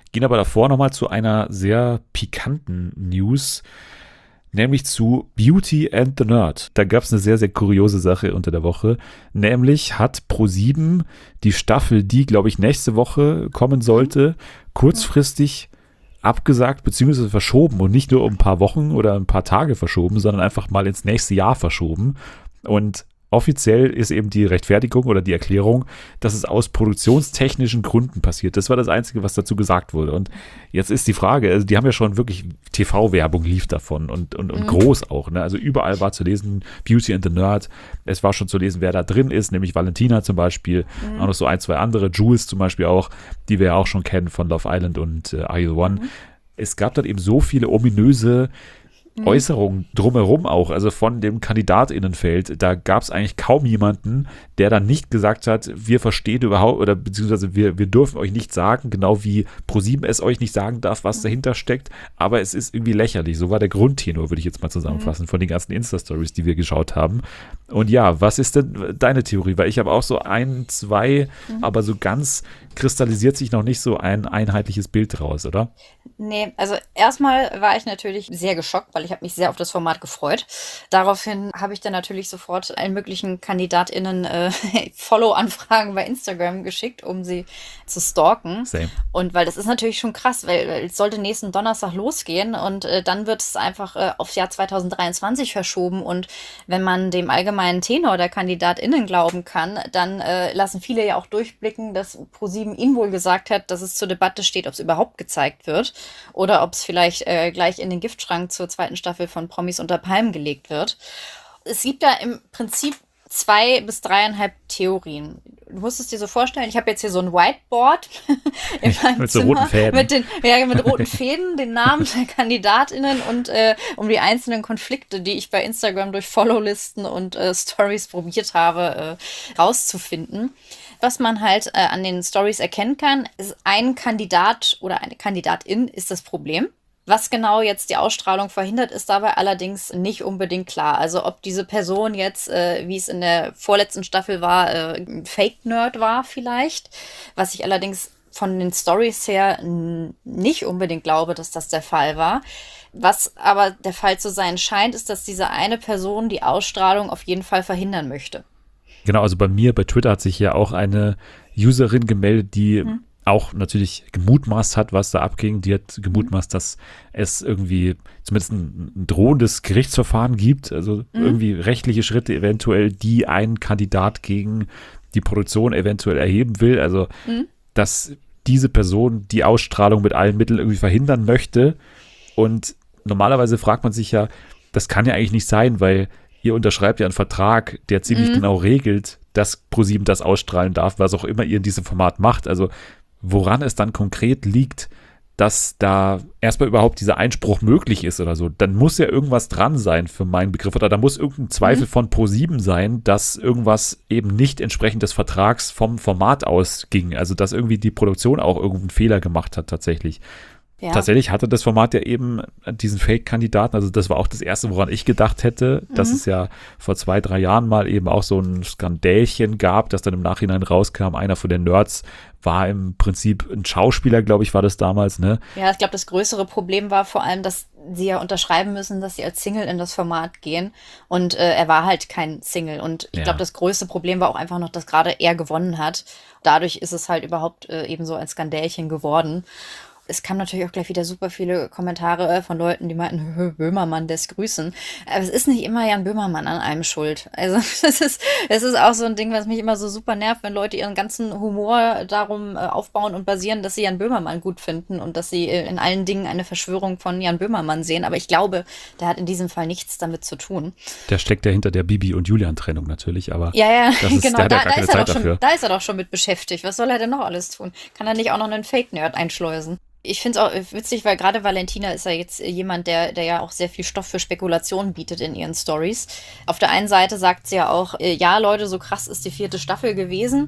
Gehen aber davor nochmal zu einer sehr pikanten News, nämlich zu Beauty and the Nerd. Da gab es eine sehr, sehr kuriose Sache unter der Woche. Nämlich hat ProSieben die Staffel, die, glaube ich, nächste Woche kommen sollte, kurzfristig abgesagt bzw. verschoben. Und nicht nur um ein paar Wochen oder ein paar Tage verschoben, sondern einfach mal ins nächste Jahr verschoben. Und offiziell ist eben die Rechtfertigung oder die Erklärung, dass es aus produktionstechnischen Gründen passiert. Das war das Einzige, was dazu gesagt wurde. Und jetzt ist die Frage, also die haben ja schon wirklich T V-Werbung lief davon und, und, und mhm. groß auch. Ne? Also überall war zu lesen Beauty and the Nerd. Es war schon zu lesen, wer da drin ist, nämlich Valentina zum Beispiel. Mhm. Auch noch so ein, zwei andere. Jules zum Beispiel auch, die wir ja auch schon kennen von Love Island und äh, Are You the One. Mhm. Es gab dann eben so viele ominöse Äußerungen drumherum auch, also von dem KandidatInnenfeld, da gab es eigentlich kaum jemanden, der dann nicht gesagt hat, wir verstehen überhaupt oder beziehungsweise wir, wir dürfen euch nicht sagen, genau wie ProSieben es euch nicht sagen darf, was dahinter steckt, aber es ist irgendwie lächerlich. So war der Grundtenor, würde ich jetzt mal zusammenfassen, von den ganzen Insta-Stories, die wir geschaut haben. Und ja, was ist denn deine Theorie? Weil ich habe auch so ein, zwei, mhm. aber so ganz kristallisiert sich noch nicht so ein einheitliches Bild raus, oder? Nee, also erstmal war ich natürlich sehr geschockt, weil ich habe mich sehr auf das Format gefreut. Daraufhin habe ich dann natürlich sofort allen möglichen KandidatInnen äh, Follow-Anfragen bei Instagram geschickt, um sie zu stalken. Same. Und weil das ist natürlich schon krass, weil es sollte nächsten Donnerstag losgehen und äh, dann wird es einfach äh, aufs Jahr zwanzig dreiundzwanzig verschoben. Und wenn man dem allgemeinen Tenor der KandidatInnen glauben kann, dann äh, lassen viele ja auch durchblicken, dass ProSieben ihnen wohl gesagt hat, dass es zur Debatte steht, ob es überhaupt gezeigt wird oder ob es vielleicht äh, gleich in den Giftschrank zur zweiten Staffel von Promis unter Palmen gelegt wird. Es gibt da im Prinzip zwei bis dreieinhalb Theorien. Du musst es dir so vorstellen, ich habe jetzt hier so ein Whiteboard in meinem mit so Zimmer. roten Fäden. Mit, den, ja, mit roten Fäden, den Namen der KandidatInnen und äh, um die einzelnen Konflikte, die ich bei Instagram durch Followlisten und äh, Stories probiert habe, äh, rauszufinden. Was man halt äh, an den Stories erkennen kann, ist, ein Kandidat oder eine Kandidatin ist das Problem. Was genau jetzt die Ausstrahlung verhindert, ist dabei allerdings nicht unbedingt klar. Also ob diese Person jetzt, äh, wie es in der vorletzten Staffel war, äh, ein Fake-Nerd war vielleicht, was ich allerdings von den Stories her n- nicht unbedingt glaube, dass das der Fall war. Was aber der Fall zu sein scheint, ist, dass diese eine Person die Ausstrahlung auf jeden Fall verhindern möchte. Genau, also bei mir, bei Twitter hat sich ja auch eine Userin gemeldet, die hm. auch natürlich gemutmaßt hat, was da abging. Die hat gemutmaßt, dass es irgendwie zumindest ein, ein drohendes Gerichtsverfahren gibt, also mhm. irgendwie rechtliche Schritte eventuell, die ein Kandidat gegen die Produktion eventuell erheben will. Also, mhm. dass diese Person die Ausstrahlung mit allen Mitteln irgendwie verhindern möchte. Und normalerweise fragt man sich ja, das kann ja eigentlich nicht sein, weil ihr unterschreibt ja einen Vertrag, der ziemlich mhm. genau regelt, dass ProSieben das ausstrahlen darf, was auch immer ihr in diesem Format macht. Also woran es dann konkret liegt, dass da erstmal überhaupt dieser Einspruch möglich ist oder so, dann muss ja irgendwas dran sein für meinen Begriff oder da muss irgendein Zweifel mhm. von ProSieben sein, dass irgendwas eben nicht entsprechend des Vertrags vom Format aus ging. Also dass irgendwie die Produktion auch irgendeinen Fehler gemacht hat tatsächlich. Ja. Tatsächlich hatte das Format ja eben diesen Fake-Kandidaten, also das war auch das Erste, woran ich gedacht hätte, mhm. dass es ja vor zwei, drei Jahren mal eben auch so ein Skandälchen gab, dass dann im Nachhinein rauskam, einer von den Nerds war im Prinzip ein Schauspieler, glaube ich, war das damals, ne? Ja, ich glaube, das größere Problem war vor allem, dass sie ja unterschreiben müssen, dass sie als Single in das Format gehen und äh, er war halt kein Single und ich ja. glaube, das größte Problem war auch einfach noch, dass gerade er gewonnen hat. Dadurch ist es halt überhaupt äh, eben so ein Skandälchen geworden. Es kamen natürlich auch gleich wieder super viele Kommentare von Leuten, die meinten, Böhmermann lässt grüßen. Aber es ist nicht immer Jan Böhmermann an einem schuld. Also das ist, das ist auch so ein Ding, was mich immer so super nervt, wenn Leute ihren ganzen Humor darum aufbauen und basieren, dass sie Jan Böhmermann gut finden und dass sie in allen Dingen eine Verschwörung von Jan Böhmermann sehen. Aber ich glaube, der hat in diesem Fall nichts damit zu tun. Der steckt ja hinter der Bibi- und Julian-Trennung natürlich, aber ja, ja, das ist, genau, der hat da, ja gar da, keine ist er Zeit doch schon, dafür. da ist er doch schon mit beschäftigt. Was soll er denn noch alles tun? Kann er nicht auch noch einen Fake-Nerd einschleusen? Ich finde es auch witzig, weil gerade Valentina ist ja jetzt jemand, der, der ja auch sehr viel Stoff für Spekulationen bietet in ihren Stories. Auf der einen Seite sagt sie ja auch, äh, ja Leute, so krass ist die vierte Staffel gewesen.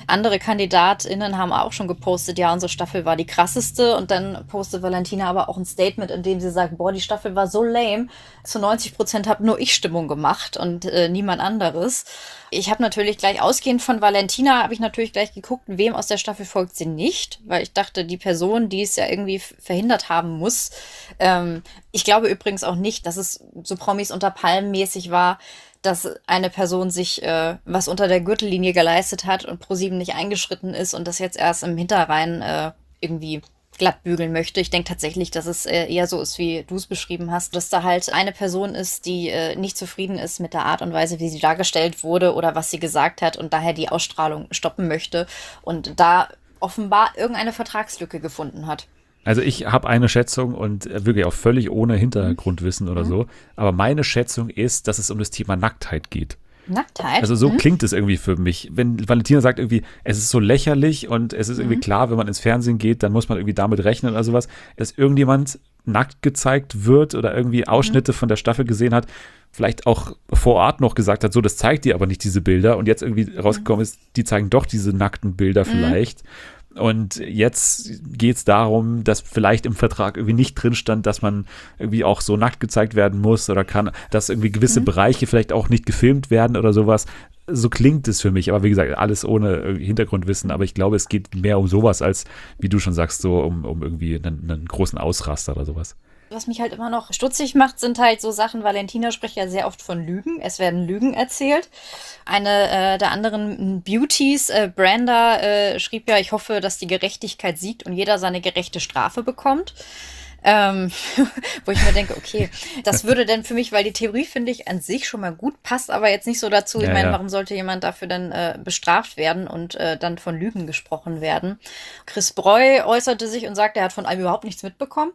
andere KandidatInnen haben auch schon gepostet, ja, unsere Staffel war die krasseste. Und dann postet Valentina aber auch ein Statement, in dem sie sagt, boah, die Staffel war so lame. Zu neunzig Prozent habe nur ich Stimmung gemacht und äh, niemand anderes. Ich habe natürlich gleich ausgehend von Valentina, habe ich natürlich gleich geguckt, wem aus der Staffel folgt sie nicht, weil ich dachte, die Person, die es ja irgendwie verhindert haben muss. Ähm, ich glaube übrigens auch nicht, dass es so Promis unter Palmen mäßig war, dass eine Person sich äh, was unter der Gürtellinie geleistet hat und ProSieben nicht eingeschritten ist und das jetzt erst im Hinterrhein äh, irgendwie glatt bügeln möchte. Ich denke tatsächlich, dass es äh, eher so ist, wie du es beschrieben hast, dass da halt eine Person ist, die äh, nicht zufrieden ist mit der Art und Weise, wie sie dargestellt wurde oder was sie gesagt hat und daher die Ausstrahlung stoppen möchte und da offenbar irgendeine Vertragslücke gefunden hat. Also ich habe eine Schätzung und wirklich auch völlig ohne Hintergrundwissen oder Mhm. so, aber meine Schätzung ist, dass es um das Thema Nacktheit geht. Nacktheit? Also so Mhm. klingt es irgendwie für mich. Wenn Valentina sagt irgendwie, es ist so lächerlich und es ist irgendwie Mhm. klar, wenn man ins Fernsehen geht, dann muss man irgendwie damit rechnen oder sowas, dass irgendjemand nackt gezeigt wird oder irgendwie Ausschnitte von der Staffel gesehen hat, vielleicht auch vor Ort noch gesagt hat, so, das zeigt dir aber nicht diese Bilder und jetzt irgendwie rausgekommen ist, die zeigen doch diese nackten Bilder vielleicht. Und jetzt geht es darum, dass vielleicht im Vertrag irgendwie nicht drin stand, dass man irgendwie auch so nackt gezeigt werden muss oder kann, dass irgendwie gewisse Mhm. Bereiche vielleicht auch nicht gefilmt werden oder sowas. So klingt es für mich, aber wie gesagt, alles ohne irgendwie Hintergrundwissen. Aber ich glaube, es geht mehr um sowas als, wie du schon sagst, so um, um irgendwie einen, einen großen Ausraster oder sowas. Was mich halt immer noch stutzig macht, sind halt so Sachen, Valentina spricht ja sehr oft von Lügen. Es werden Lügen erzählt. Eine äh, der anderen Beauties, äh, Brenda, äh, schrieb ja, ich hoffe, dass die Gerechtigkeit siegt und jeder seine gerechte Strafe bekommt. Ähm, wo ich mir denke, okay, das würde denn für mich, weil die Theorie finde ich an sich schon mal gut, passt aber jetzt nicht so dazu. Ich Ja, meine, ja. warum sollte jemand dafür dann äh, bestraft werden und äh, dann von Lügen gesprochen werden? Chris Breu äußerte sich und sagte, er hat von allem überhaupt nichts mitbekommen.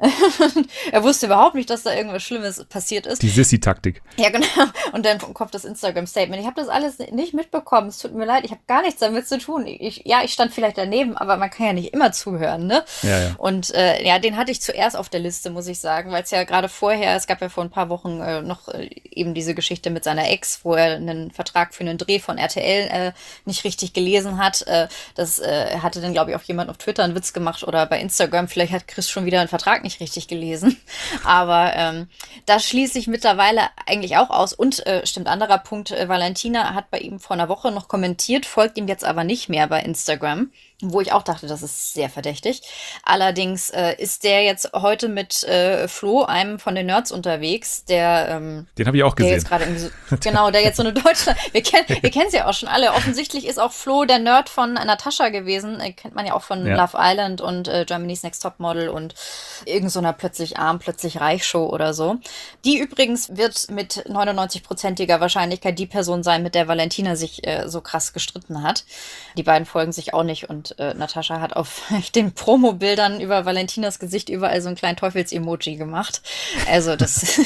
Er wusste überhaupt nicht, dass da irgendwas Schlimmes passiert ist. Die Sissi-Taktik. Ja, genau. Und dann kommt das Instagram-Statement. Ich habe das alles nicht mitbekommen. Es tut mir leid, ich habe gar nichts damit zu tun. Ich, ja, ich stand vielleicht daneben, aber man kann ja nicht immer zuhören, ne? Ja, ja. Und äh, ja, den hatte ich zuerst auf der Liste, muss ich sagen, weil es ja gerade vorher, es gab ja vor ein paar Wochen äh, noch äh, eben diese Geschichte mit seiner Ex, wo er einen Vertrag für einen Dreh von R T L äh, nicht richtig gelesen hat. Äh, das äh, hatte dann, glaube ich, auch jemand auf Twitter einen Witz gemacht oder bei Instagram. Vielleicht hat Chris schon wieder einen Vertrag nicht richtig gelesen. Aber ähm, da schließe ich mittlerweile eigentlich auch aus. Und äh, stimmt, anderer Punkt, äh, Valentina hat bei ihm vor einer Woche noch kommentiert, folgt ihm jetzt aber nicht mehr bei Instagram, wo ich auch dachte, das ist sehr verdächtig. Allerdings äh, ist der jetzt heute mit äh, Flo, einem von den Nerds, unterwegs, der ähm, Den habe ich auch der gesehen. jetzt gerade irgendwie so, genau, der jetzt so eine Deutschland, wir kennen wir kennen es ja auch schon alle. Offensichtlich ist auch Flo der Nerd von Natascha gewesen, äh, kennt man ja auch von Ja. Love Island und äh, Germany's Next Topmodel und irgend so einer plötzlich arm, plötzlich reich Show oder so. Die übrigens wird mit neunundneunzig-prozentiger Wahrscheinlichkeit die Person sein, mit der Valentina sich äh, so krass gestritten hat. Die beiden folgen sich auch nicht und äh, Natascha hat auf den Promobildern über Valentinas Gesicht überall so einen kleinen Teufels-Emoji gemacht. Also das,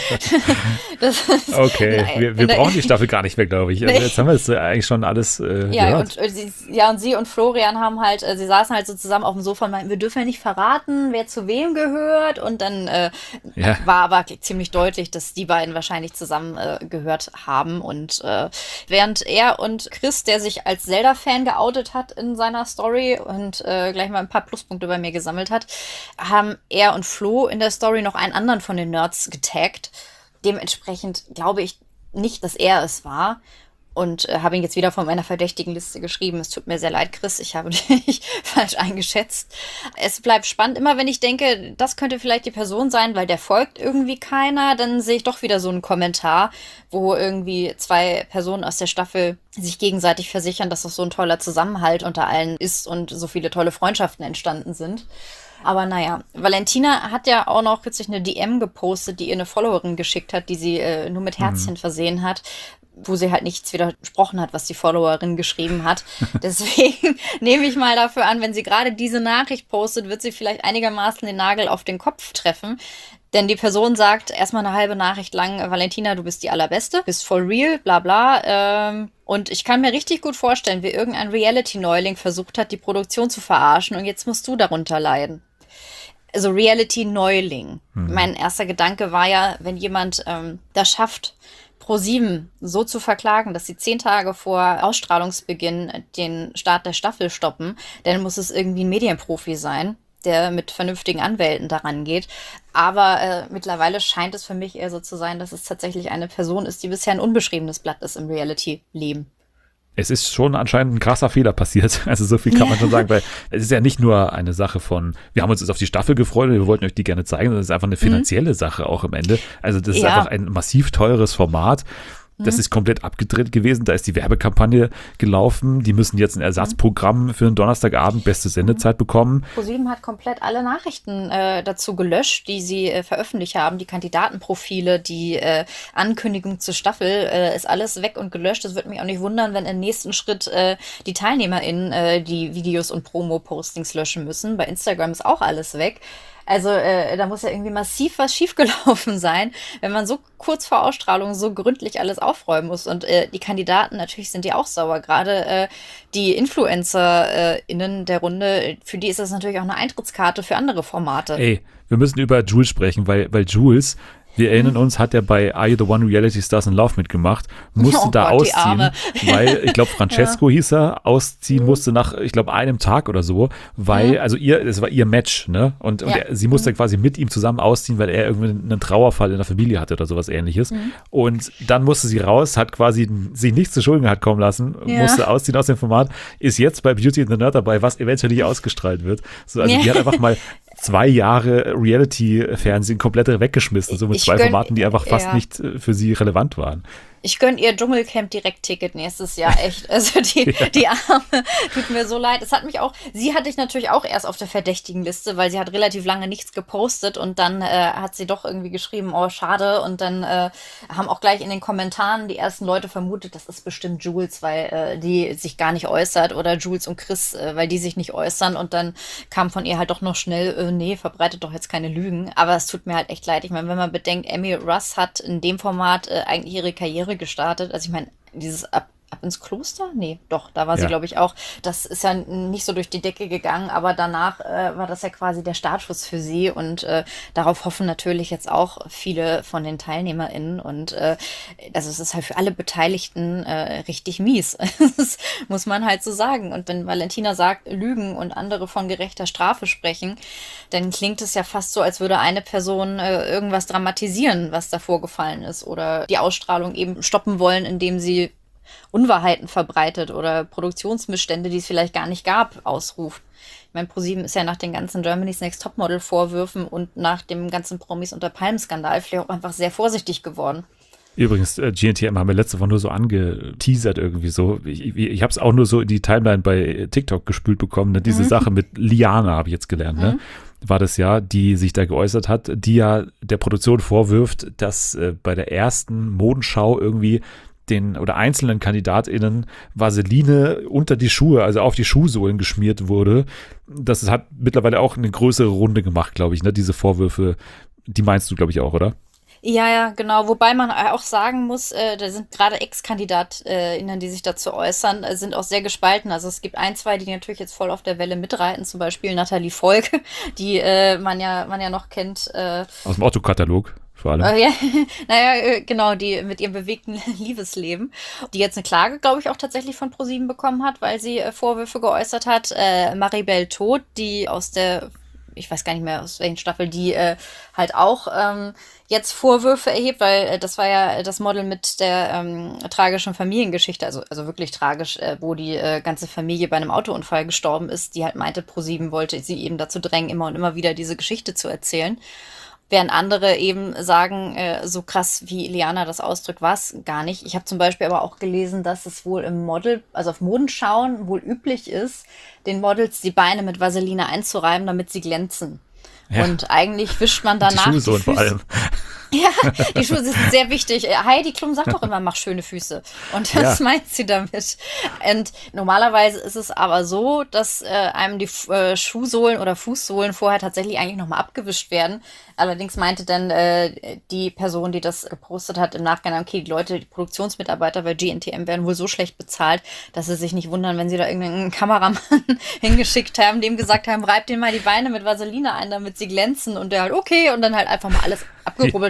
das ist, Okay, Nein, wir, wir in der- brauchen die Staffel gar nicht mehr, glaube ich. Also Nee. jetzt haben wir es äh, eigentlich schon alles äh, Ja, gehört. und äh, sie, ja, und sie und Florian haben halt, äh, sie saßen halt so zusammen auf dem Sofa und meinten, wir dürfen ja nicht verraten, wer zu wem gehört. Und dann äh, Ja. war aber ziemlich deutlich, dass die beiden wahrscheinlich zusammen äh, gehört haben. Und äh, während er und Chris, der sich als Zelda-Fan geoutet hat in seiner Story und äh, gleich mal ein paar Pluspunkte bei mir gesammelt hat, haben er und Flo in der Story noch einen anderen von den Nerds getaggt. Dementsprechend glaube ich nicht, dass er es war. Und äh, habe ihn jetzt wieder von meiner verdächtigen Liste geschrieben. Es tut mir sehr leid, Chris, ich habe dich falsch eingeschätzt. Es bleibt spannend. Immer wenn ich denke, das könnte vielleicht die Person sein, weil der folgt irgendwie keiner, dann sehe ich doch wieder so einen Kommentar, wo irgendwie zwei Personen aus der Staffel sich gegenseitig versichern, dass das so ein toller Zusammenhalt unter allen ist und so viele tolle Freundschaften entstanden sind. Aber naja, Valentina hat ja auch noch kürzlich eine D M gepostet, die ihr eine Followerin geschickt hat, die sie äh, nur mit Herzchen mhm. versehen hat, wo sie halt nichts widersprochen hat, was die Followerin geschrieben hat. Deswegen nehme ich mal dafür an, wenn sie gerade diese Nachricht postet, wird sie vielleicht einigermaßen den Nagel auf den Kopf treffen. Denn die Person sagt erstmal eine halbe Nachricht lang, Valentina, du bist die Allerbeste, bist voll real, bla bla. Ähm, und ich kann mir richtig gut vorstellen, wie irgendein Reality-Neuling versucht hat, die Produktion zu verarschen und jetzt musst du darunter leiden. Also Reality-Neuling. Mhm. Mein erster Gedanke war ja, wenn jemand ähm, das schafft, ProSieben so zu verklagen, dass sie zehn Tage vor Ausstrahlungsbeginn den Start der Staffel stoppen, dann muss es irgendwie ein Medienprofi sein, der mit vernünftigen Anwälten daran geht. Aber äh, mittlerweile scheint es für mich eher so zu sein, dass es tatsächlich eine Person ist, die bisher ein unbeschriebenes Blatt ist im Reality-Leben. Es ist schon anscheinend ein krasser Fehler passiert. Also so viel kann man schon sagen, weil es ist ja nicht nur eine Sache von, wir haben uns jetzt auf die Staffel gefreut und wir wollten euch die gerne zeigen, sondern es ist einfach eine finanzielle mhm. Sache auch am Ende. Also das ist ja. einfach ein massiv teures Format. Das ist komplett abgedreht gewesen. Da ist die Werbekampagne gelaufen. Die müssen jetzt ein Ersatzprogramm für einen Donnerstagabend, beste Sendezeit bekommen. ProSieben hat komplett alle Nachrichten äh, dazu gelöscht, die sie äh, veröffentlicht haben. Die Kandidatenprofile, die äh, Ankündigung zur Staffel, äh, ist alles weg und gelöscht. Das würde mich auch nicht wundern, wenn im nächsten Schritt äh, die TeilnehmerInnen äh, die Videos und Promo-Postings löschen müssen. Bei Instagram ist auch alles weg. Also äh, da muss ja irgendwie massiv was schiefgelaufen sein, wenn man so kurz vor Ausstrahlung so gründlich alles aufräumen muss. Und äh, die Kandidaten, natürlich sind die auch sauer. Gerade äh, die InfluencerInnen der Runde, für die ist das natürlich auch eine Eintrittskarte für andere Formate. Ey, wir müssen über Jules sprechen, weil, weil Jules... Wir erinnern uns, hat er bei Are You the One Reality Stars in Love mitgemacht, musste oh da Gott, ausziehen, weil, ich glaube, Francesco ja. hieß er, ausziehen musste nach, ich glaube, einem Tag oder so, weil, mhm. also ihr, es war ihr Match, ne? Und, ja. und er, sie musste mhm. quasi mit ihm zusammen ausziehen, weil er irgendwie einen Trauerfall in der Familie hatte oder sowas ähnliches. Mhm. Und dann musste sie raus, hat quasi sich nichts zu Schulden hat kommen lassen, ja. musste ausziehen aus dem Format, ist jetzt bei Beauty and the Nerd dabei, was eventuell nicht ausgestrahlt wird. So, also ja. die hat einfach mal zwei Jahre Reality-Fernsehen komplett weggeschmissen, so mit ich zwei gönn, Formaten, die einfach fast ja. nicht für sie relevant waren. Ich gönne ihr Dschungelcamp-Direkt-Ticket nächstes Jahr, echt. Also die, ja. die Arme, tut mir so leid. Es hat mich auch, sie hatte ich natürlich auch erst auf der verdächtigen Liste, weil sie hat relativ lange nichts gepostet und dann äh, hat sie doch irgendwie geschrieben, oh, schade. Und dann äh, haben auch gleich in den Kommentaren die ersten Leute vermutet, das ist bestimmt Jules, weil äh, die sich gar nicht äußert oder Jules und Chris, äh, weil die sich nicht äußern. Und dann kam von ihr halt doch noch schnell, äh, nee, verbreitet doch jetzt keine Lügen. Aber es tut mir halt echt leid. Ich meine, wenn man bedenkt, Emmy Russ hat in dem Format äh, eigentlich ihre Karriere gestartet. Also ich meine, dieses Ab, ab ins Kloster? Nee, doch, da war ja. sie, glaube ich, auch. Das ist ja nicht so durch die Decke gegangen, aber danach äh, war das ja quasi der Startschuss für sie und äh, darauf hoffen natürlich jetzt auch viele von den TeilnehmerInnen und äh, also es ist halt für alle Beteiligten äh, richtig mies. Das muss man halt so sagen. Und wenn Valentina sagt, Lügen und andere von gerechter Strafe sprechen, dann klingt es ja fast so, als würde eine Person äh, irgendwas dramatisieren, was da vorgefallen ist oder die Ausstrahlung eben stoppen wollen, indem sie Unwahrheiten verbreitet oder Produktionsmissstände, die es vielleicht gar nicht gab, ausruft. Ich meine, ProSieben ist ja nach den ganzen Germany's Next Topmodel-Vorwürfen und nach dem ganzen Promis unter Palmen-Skandal vielleicht auch einfach sehr vorsichtig geworden. Übrigens, äh, G N T M haben wir letzte Woche nur so angeteasert irgendwie so. Ich, ich, ich habe es auch nur so in die Timeline bei TikTok gespült bekommen. Ne? Diese mhm. Sache mit Liana habe ich jetzt gelernt, mhm. ne? War das ja, die sich da geäußert hat, die ja der Produktion vorwirft, dass äh, bei der ersten Modenschau irgendwie den oder einzelnen KandidatInnen Vaseline unter die Schuhe, also auf die Schuhsohlen geschmiert wurde. Das hat mittlerweile auch eine größere Runde gemacht, glaube ich, ne? Diese Vorwürfe, die meinst du, glaube ich, auch, oder? Ja, ja, genau. Wobei man auch sagen muss, äh, da sind gerade Ex-KandidatInnen, die sich dazu äußern, äh, sind auch sehr gespalten. Also es gibt ein, zwei, die natürlich jetzt voll auf der Welle mitreiten, zum Beispiel Nathalie Volk, die äh, man ja man ja noch kennt. Äh, Aus dem Otto-Katalog. Vor allem. Äh, ja, naja, genau, die mit ihrem bewegten Liebesleben, die jetzt eine Klage, glaube ich, auch tatsächlich von ProSieben bekommen hat, weil sie äh, Vorwürfe geäußert hat. Äh, Maribel Todt, die aus der, ich weiß gar nicht mehr aus welchen Staffel, die äh, halt auch ähm, jetzt Vorwürfe erhebt, weil äh, das war ja das Model mit der ähm, tragischen Familiengeschichte, also, also wirklich tragisch, äh, wo die äh, ganze Familie bei einem Autounfall gestorben ist, die halt meinte, ProSieben wollte sie eben dazu drängen, immer und immer wieder diese Geschichte zu erzählen. Während andere eben sagen, äh, so krass wie Liana das ausdrückt, war es gar nicht. Ich habe zum Beispiel aber auch gelesen, dass es wohl im Model, also auf Modenschauen wohl üblich ist, den Models die Beine mit Vaseline einzureiben, damit sie glänzen. Ja. Und eigentlich wischt man danach die Schuhsohlen vor allem. Ja, die Schuhe sind sehr wichtig. Heidi Klum sagt doch immer, mach schöne Füße. Und das ja. meint sie damit. Und normalerweise ist es aber so, dass äh, einem die äh, Schuhsohlen oder Fußsohlen vorher tatsächlich eigentlich nochmal abgewischt werden. Allerdings meinte dann äh, die Person, die das gepostet hat, im Nachgang, okay, die Leute, die Produktionsmitarbeiter bei G N T M werden wohl so schlecht bezahlt, dass sie sich nicht wundern, wenn sie da irgendeinen Kameramann hingeschickt haben, dem gesagt haben, reib dir mal die Beine mit Vaseline ein, damit sie glänzen. Und der halt, okay, und dann halt einfach mal alles abgerubbelt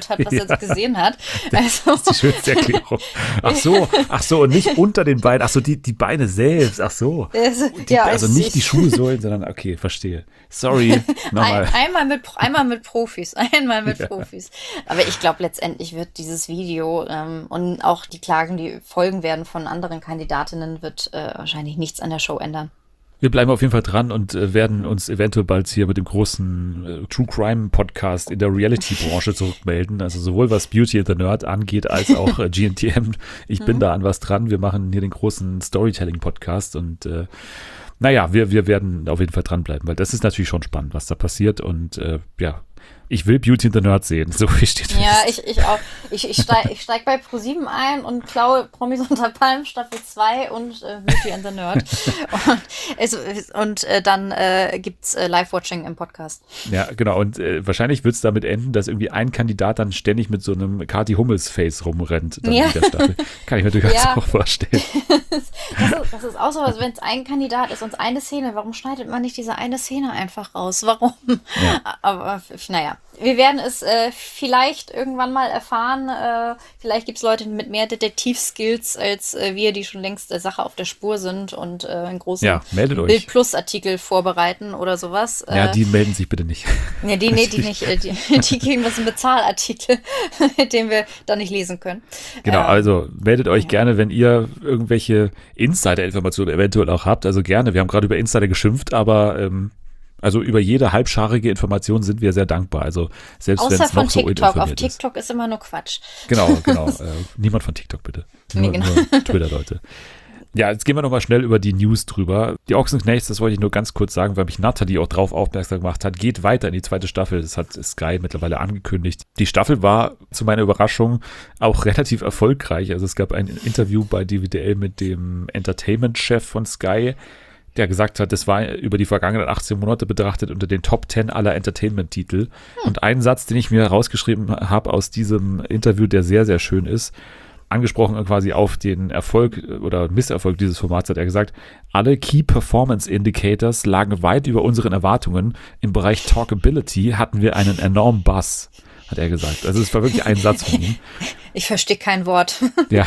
gegoogelt hat, was Ja. er gesehen hat. Also, Das ist die schönste Erklärung. Ach so, ach so, und nicht unter den Beinen, ach so, die, die Beine selbst, ach so. also, Die, ja, also es nicht ist- die Schuhsohlen, sondern, okay, verstehe. Sorry, nochmal. Ein, einmal, mit, einmal mit Profis, einmal mit Ja. Profis. Aber ich glaube, letztendlich wird dieses Video ähm, und auch die Klagen, die folgen werden von anderen Kandidatinnen, wird äh, wahrscheinlich nichts an der Show ändern. Wir bleiben auf jeden Fall dran und äh, werden uns eventuell bald hier mit dem großen äh, True Crime Podcast in der Reality-Branche zurückmelden. Also sowohl was Beauty and the Nerd angeht, als auch äh, G N T M. Ich bin da an was dran. Wir machen hier den großen Storytelling-Podcast und äh, naja, wir, wir werden auf jeden Fall dranbleiben, weil das ist natürlich schon spannend, was da passiert. Und äh, ja, ich will Beauty and the Nerd sehen. So viel steht fest. Ja, ich, ich auch. Ich, ich steige ich steig bei ProSieben ein und klaue Promis unter Palmen Staffel zwei und äh, Beauty and the Nerd. und es, und äh, dann äh, gibt's äh, Live-Watching im Podcast. Ja, genau. Und äh, wahrscheinlich wird es damit enden, dass irgendwie ein Kandidat dann ständig mit so einem Kathi Hummels-Face rumrennt dann Ja. in der Staffel. Kann ich mir durchaus Ja. auch vorstellen. Das ist, das ist auch so, als wenn es ein Kandidat ist und eine Szene. Warum schneidet man nicht diese eine Szene einfach raus? Warum? Ja. Aber f- naja, wir werden es äh, vielleicht irgendwann mal erfahren. Äh, vielleicht gibt es Leute mit mehr Detektivskills als äh, wir, die schon längst der Sache auf der Spur sind und äh, einen großen Ja, meldet euch. Bild-Plus-Artikel vorbereiten oder sowas. Äh, Ja, die melden sich bitte nicht. ja, die, nee, die nicht. Äh, die, die kriegen was einen Bezahlartikel, den wir dann nicht lesen können. Genau, Ähm, also meldet euch gerne, wenn ihr irgendwelche Insider-Informationen eventuell auch habt. Also gerne, wir haben gerade über Insider geschimpft, aber ähm, also über jede halbscharige Information sind wir sehr dankbar. Also selbst wenn Außer es von noch so TikTok. Auf uninformiert ist. TikTok ist immer nur Quatsch. Genau, genau. äh, niemand von TikTok bitte. Nur, Nee, genau. nur Twitter, Leute. Ja, jetzt gehen wir nochmal schnell über die News drüber. Die Ochsenknechts, das wollte ich nur ganz kurz sagen, weil mich Nathalie auch drauf aufmerksam gemacht hat, geht weiter in die zweite Staffel. Das hat Sky mittlerweile angekündigt. Die Staffel war zu meiner Überraschung auch relativ erfolgreich. Also es gab ein Interview bei D W D L mit dem Entertainment-Chef von Sky, der gesagt hat, das war über die vergangenen achtzehn Monate betrachtet unter den Top zehn aller Entertainment-Titel. Und ein Satz, den ich mir rausgeschrieben habe aus diesem Interview, der sehr, sehr schön ist, angesprochen quasi auf den Erfolg oder Misserfolg dieses Formats, hat er gesagt, alle Key Performance Indicators lagen weit über unseren Erwartungen. Im Bereich Talkability hatten wir einen enormen Buzz, hat er gesagt. Also es war wirklich ein Satz von ihm. Ich verstehe kein Wort. Ja,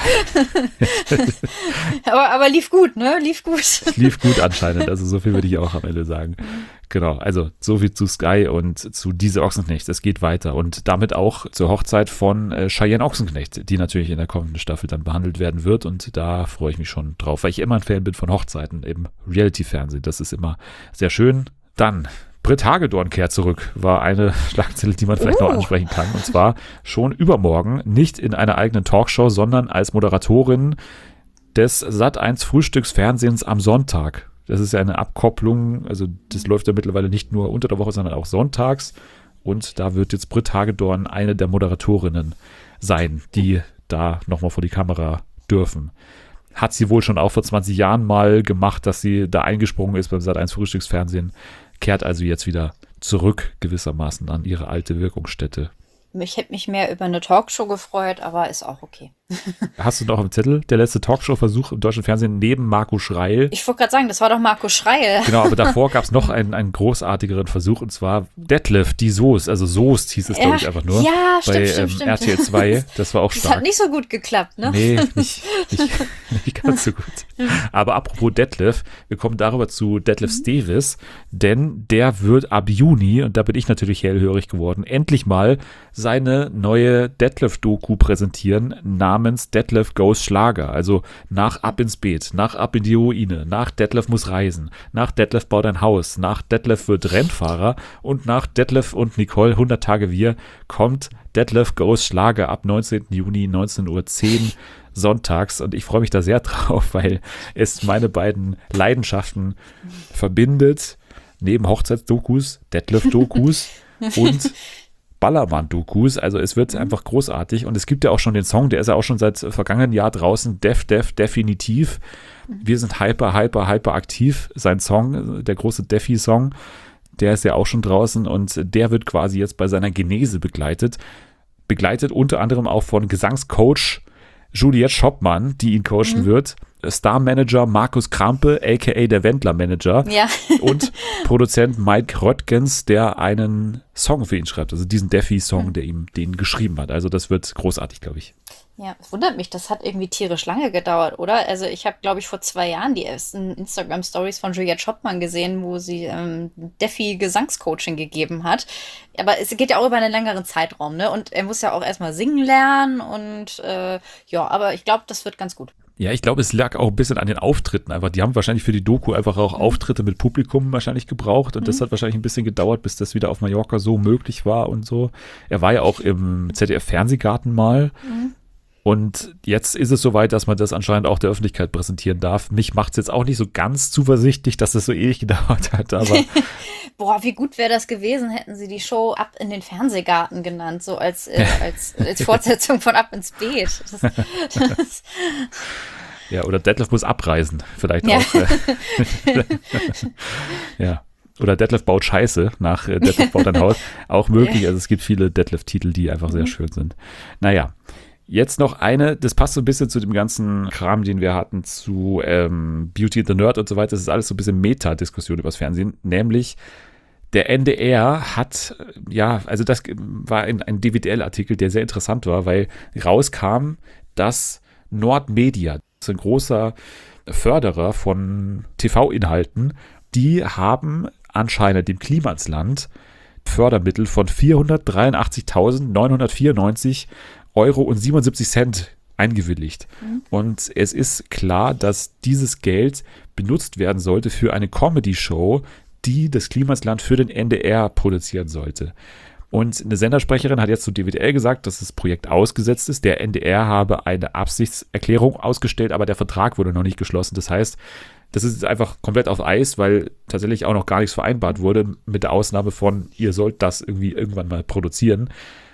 aber, aber lief gut, ne? Lief gut. lief gut anscheinend. Also so viel würde ich auch am Ende sagen. Genau, also so viel zu Sky und zu Diese Ochsenknechts. Es geht weiter und damit auch zur Hochzeit von äh, Cheyenne Ochsenknecht, die natürlich in der kommenden Staffel dann behandelt werden wird und da freue ich mich schon drauf, weil ich immer ein Fan bin von Hochzeiten im Reality-Fernsehen. Das ist immer sehr schön. Dann Britt Hagedorn kehrt zurück, war eine Schlagzeile, die man vielleicht noch Oh. ansprechen kann. Und zwar schon übermorgen, nicht in einer eigenen Talkshow, sondern als Moderatorin des Sat eins Frühstücksfernsehens am Sonntag. Das ist ja eine Abkopplung, also das läuft ja mittlerweile nicht nur unter der Woche, sondern auch sonntags. Und da wird jetzt Britt Hagedorn eine der Moderatorinnen sein, die da nochmal vor die Kamera dürfen. Hat sie wohl schon auch vor zwanzig Jahren mal gemacht, dass sie da eingesprungen ist beim Sat eins Frühstücksfernsehen, kehrt also jetzt wieder zurück gewissermaßen an ihre alte Wirkungsstätte. Ich hätte mich mehr über eine Talkshow gefreut, aber ist auch okay. Hast du noch im Zettel der letzte Talkshow-Versuch im deutschen Fernsehen neben Marco Schreil? Ich wollte gerade sagen, das war doch Marco Schreil. Genau, aber davor gab es noch einen, einen großartigeren Versuch und zwar Detlef, die Soest, also Soest hieß es, glaube ich, einfach nur. Ja, stimmt, bei stimmt, ähm, stimmt. R T L zwei, das war auch Das stark. hat nicht so gut geklappt, ne? Nee, nicht, nicht, nicht ganz so gut. Aber apropos Detlef, wir kommen darüber zu Detlef Stevis, denn der wird ab Juni, und da bin ich natürlich hellhörig geworden, endlich mal seine neue Detlef-Doku präsentieren, namens Detlef Goes Schlager. Also nach Ab ins Beet, nach Ab in die Ruine, nach Detlef muss reisen, nach Detlef baut ein Haus, nach Detlef wird Rennfahrer und nach Detlef und Nicole hundert Tage wir kommt Detlef Goes Schlager ab neunzehnten Juni neunzehn Uhr zehn sonntags und ich freue mich da sehr drauf, weil es meine beiden Leidenschaften verbindet, neben Hochzeitsdokus, Detlef-Dokus und Ballermann-Dokus, also es wird einfach großartig und es gibt ja auch schon den Song, der ist ja auch schon seit vergangenen Jahr draußen, Def, Def, definitiv. Wir sind hyper, hyper, hyper aktiv. Sein Song, der große Defi-Song, der ist ja auch schon draußen und der wird quasi jetzt bei seiner Genese begleitet. Begleitet unter anderem auch von Gesangscoach Juliette Schoppmann, die ihn coachen mhm. wird. Star-Manager Markus Krampe, aka der Wendler-Manager. Ja. Und Produzent Mike Röttgens, der einen Song für ihn schreibt. Also diesen Defi-Song, der ihm den geschrieben hat. Also das wird großartig, glaube ich. Ja, es wundert mich, das hat irgendwie tierisch lange gedauert, oder? Also ich habe, glaube ich, vor zwei Jahren die ersten Instagram-Stories von Juliette Schoppmann gesehen, wo sie ähm, Defi Gesangscoaching gegeben hat. Aber es geht ja auch über einen längeren Zeitraum, ne? Und er muss ja auch erstmal singen lernen und äh, ja, aber ich glaube, das wird ganz gut. Ja, ich glaube, es lag auch ein bisschen an den Auftritten einfach. Die haben wahrscheinlich für die Doku einfach auch mhm. Auftritte mit Publikum wahrscheinlich gebraucht und mhm. das hat wahrscheinlich ein bisschen gedauert, bis das wieder auf Mallorca so möglich war und so. Er war ja auch im Z D F-Fernsehgarten mal. Mhm. Und jetzt ist es soweit, dass man das anscheinend auch der Öffentlichkeit präsentieren darf. Mich macht es jetzt auch nicht so ganz zuversichtlich, dass das so ewig gedauert hat, aber boah, wie gut wäre das gewesen, hätten sie die Show Ab in den Fernsehgarten genannt, so als, äh, als, als Fortsetzung von Ab ins Beet. Das, das ja, oder Detlef muss abreisen, vielleicht ja. auch. Äh, ja. Oder Detlef baut Scheiße nach äh, Detlef baut ein Haus. Auch möglich. Also es gibt viele Detlef-Titel, die einfach sehr schön sind. Naja. Jetzt noch eine, das passt so ein bisschen zu dem ganzen Kram, den wir hatten zu ähm, Beauty and the Nerd und so weiter. Das ist alles so ein bisschen Meta-Diskussion übers Fernsehen. Nämlich der N D R hat, ja, also das war ein, ein D W D L-Artikel, der sehr interessant war, weil rauskam, dass Nordmedia, das ist ein großer Förderer von T V-Inhalten, die haben anscheinend dem Klimasland Fördermittel von vierhundertdreiundachtzigtausendneunhundertvierundneunzig Euro und siebenundsiebzig Cent eingewilligt. Mhm. Und es ist klar, dass dieses Geld benutzt werden sollte für eine Comedy-Show, die das Klimasland für den N D R produzieren sollte. Und eine Sendersprecherin hat jetzt zu D W D L gesagt, dass das Projekt ausgesetzt ist. Der N D R habe eine Absichtserklärung ausgestellt, aber der Vertrag wurde noch nicht geschlossen. Das heißt, das ist einfach komplett auf Eis, weil tatsächlich auch noch gar nichts vereinbart wurde, mit der Ausnahme von, ihr sollt das irgendwie irgendwann mal produzieren.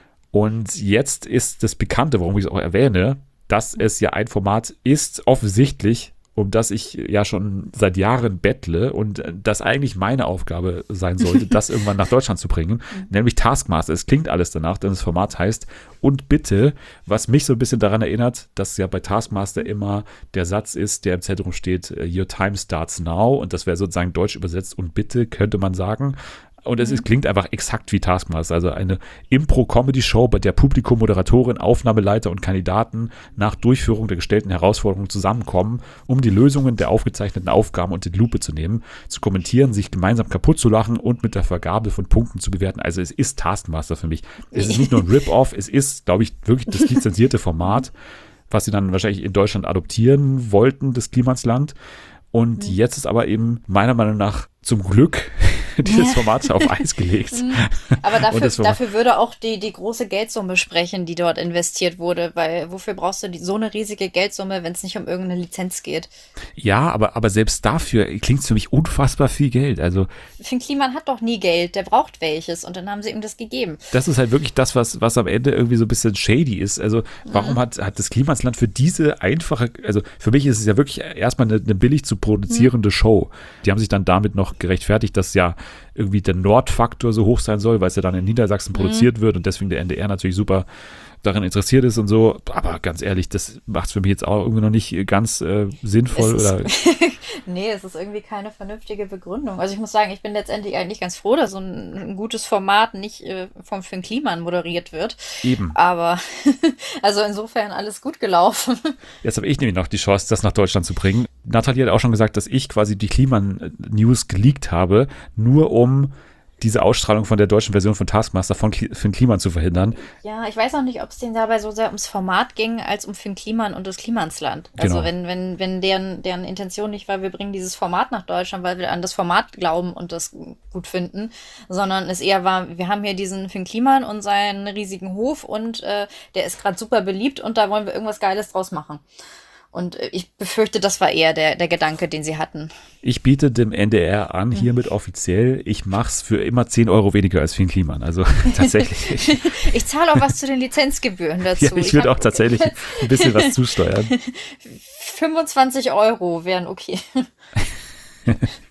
Und jetzt ist das Bekannte, warum ich es auch erwähne, dass es ja ein Format ist, offensichtlich, um das ich ja schon seit Jahren bettle und das eigentlich meine Aufgabe sein sollte, das irgendwann nach Deutschland zu bringen, nämlich Taskmaster. Es klingt alles danach, denn das Format heißt Und bitte, was mich so ein bisschen daran erinnert, dass ja bei Taskmaster immer der Satz ist, der im Zentrum steht, Your time starts now, und das wäre sozusagen deutsch übersetzt Und bitte, könnte man sagen. Und es ist, klingt einfach exakt wie Taskmaster, also eine Impro-Comedy-Show, bei der Publikum, Moderatorin, Aufnahmeleiter und Kandidaten nach Durchführung der gestellten Herausforderungen zusammenkommen, um die Lösungen der aufgezeichneten Aufgaben unter die Lupe zu nehmen, zu kommentieren, sich gemeinsam kaputt zu lachen und mit der Vergabe von Punkten zu bewerten. Also es ist Taskmaster für mich. Es ist nicht nur ein Rip-Off, es ist, glaube ich, wirklich das lizenzierte Format, was sie dann wahrscheinlich in Deutschland adoptieren wollten, das Klimasland. Und jetzt ist aber eben meiner Meinung nach zum Glück dieses Format auf Eis gelegt. Aber dafür, dafür würde auch die, die große Geldsumme sprechen, die dort investiert wurde, weil wofür brauchst du die, so eine riesige Geldsumme, wenn es nicht um irgendeine Lizenz geht? Ja, aber, aber selbst dafür klingt es für mich unfassbar viel Geld. Also Finn Kliman hat doch nie Geld, der braucht welches und dann haben sie ihm das gegeben. Das ist halt wirklich das, was, was am Ende irgendwie so ein bisschen shady ist. Also warum mhm. hat, hat das Klimasland für diese einfache, also für mich ist es ja wirklich erstmal eine, eine billig zu produzierende mhm. Show. Die haben sich dann damit noch gerechtfertigt, dass ja irgendwie der Nordfaktor so hoch sein soll, weil es ja dann in Niedersachsen mhm. produziert wird und deswegen der N D R natürlich super daran interessiert ist und so. Aber ganz ehrlich, das macht es für mich jetzt auch irgendwie noch nicht ganz äh, sinnvoll. Es oder nee, es ist irgendwie keine vernünftige Begründung. Also ich muss sagen, ich bin letztendlich eigentlich ganz froh, dass so ein, ein gutes Format nicht äh, vom Finn Kliman moderiert wird. Eben. Aber also insofern alles gut gelaufen. Jetzt habe ich nämlich noch die Chance, das nach Deutschland zu bringen. Nathalie hat auch schon gesagt, dass ich quasi die Kliman-News geleakt habe, nur um diese Ausstrahlung von der deutschen Version von Taskmaster von Finn Kliman zu verhindern. Ja, ich weiß auch nicht, ob es denen dabei so sehr ums Format ging, als um Finn Kliman und das Klimansland. Also genau. wenn, wenn, wenn deren, deren Intention nicht war, wir bringen dieses Format nach Deutschland, weil wir an das Format glauben und das gut finden, sondern es eher war, wir haben hier diesen Finn Kliman und seinen riesigen Hof und äh, der ist gerade super beliebt und da wollen wir irgendwas Geiles draus machen. Und ich befürchte, das war eher der, der Gedanke, den sie hatten. Ich biete dem N D R an, hiermit offiziell, ich mach's für immer zehn Euro weniger als Finn Kliman. Also tatsächlich. Ich zahle auch was zu den Lizenzgebühren dazu. Ja, ich, ich würde auch tatsächlich ein bisschen was zusteuern. fünfundzwanzig Euro wären okay.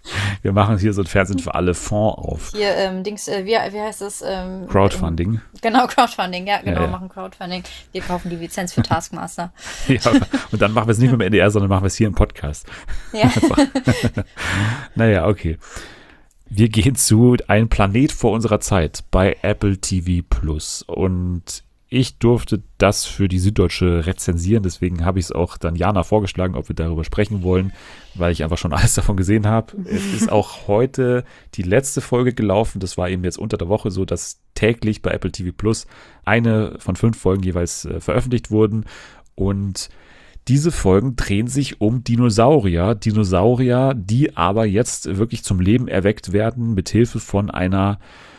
Wir machen hier so ein Fernsehen für alle Fonds auf. Hier, ähm, Dings, äh, wie, wie heißt das? Ähm, Crowdfunding. Ähm, genau, Crowdfunding, ja, genau, Ja, ja. machen Crowdfunding. Wir kaufen die Lizenz für Taskmaster. Ja, und dann machen wir es nicht mehr im N D R, sondern machen wir es hier im Podcast. Ja. Naja, okay. Wir gehen zu Ein Planet vor unserer Zeit bei Apple T V Plus. Und ich durfte das für die Süddeutsche rezensieren, deswegen habe ich es auch dann Jana vorgeschlagen, ob wir darüber sprechen wollen, weil ich einfach schon alles davon gesehen habe. Es ist auch heute die letzte Folge gelaufen, das war eben jetzt unter der Woche so, dass täglich bei Apple T V Plus eine von fünf Folgen jeweils äh, veröffentlicht wurden und diese Folgen drehen sich um Dinosaurier, Dinosaurier, die aber jetzt wirklich zum Leben erweckt werden mit Hilfe von einer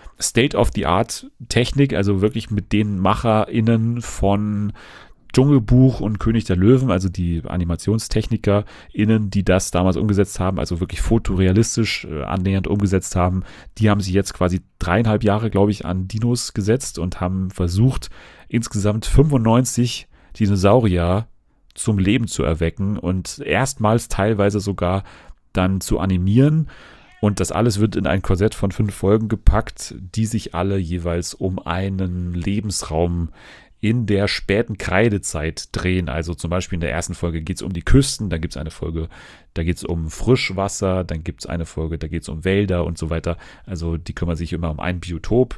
State-of-the-Art-Technik, also wirklich mit den MacherInnen von Dschungelbuch und König der Löwen, also die AnimationstechnikerInnen, die das damals umgesetzt haben, also wirklich fotorealistisch äh, annähernd umgesetzt haben, die haben sich jetzt quasi dreieinhalb Jahre, glaube ich, an Dinos gesetzt und haben versucht, insgesamt fünfundneunzig Dinosaurier zum Leben zu erwecken und erstmals teilweise sogar dann zu animieren. Und das alles wird in ein Korsett von fünf Folgen gepackt, die sich alle jeweils um einen Lebensraum in der späten Kreidezeit drehen. Also zum Beispiel in der ersten Folge geht es um die Küsten, dann gibt es eine Folge, da geht es um Frischwasser, dann gibt es eine Folge, da geht es um Wälder und so weiter. Also die kümmern sich immer um ein Biotop.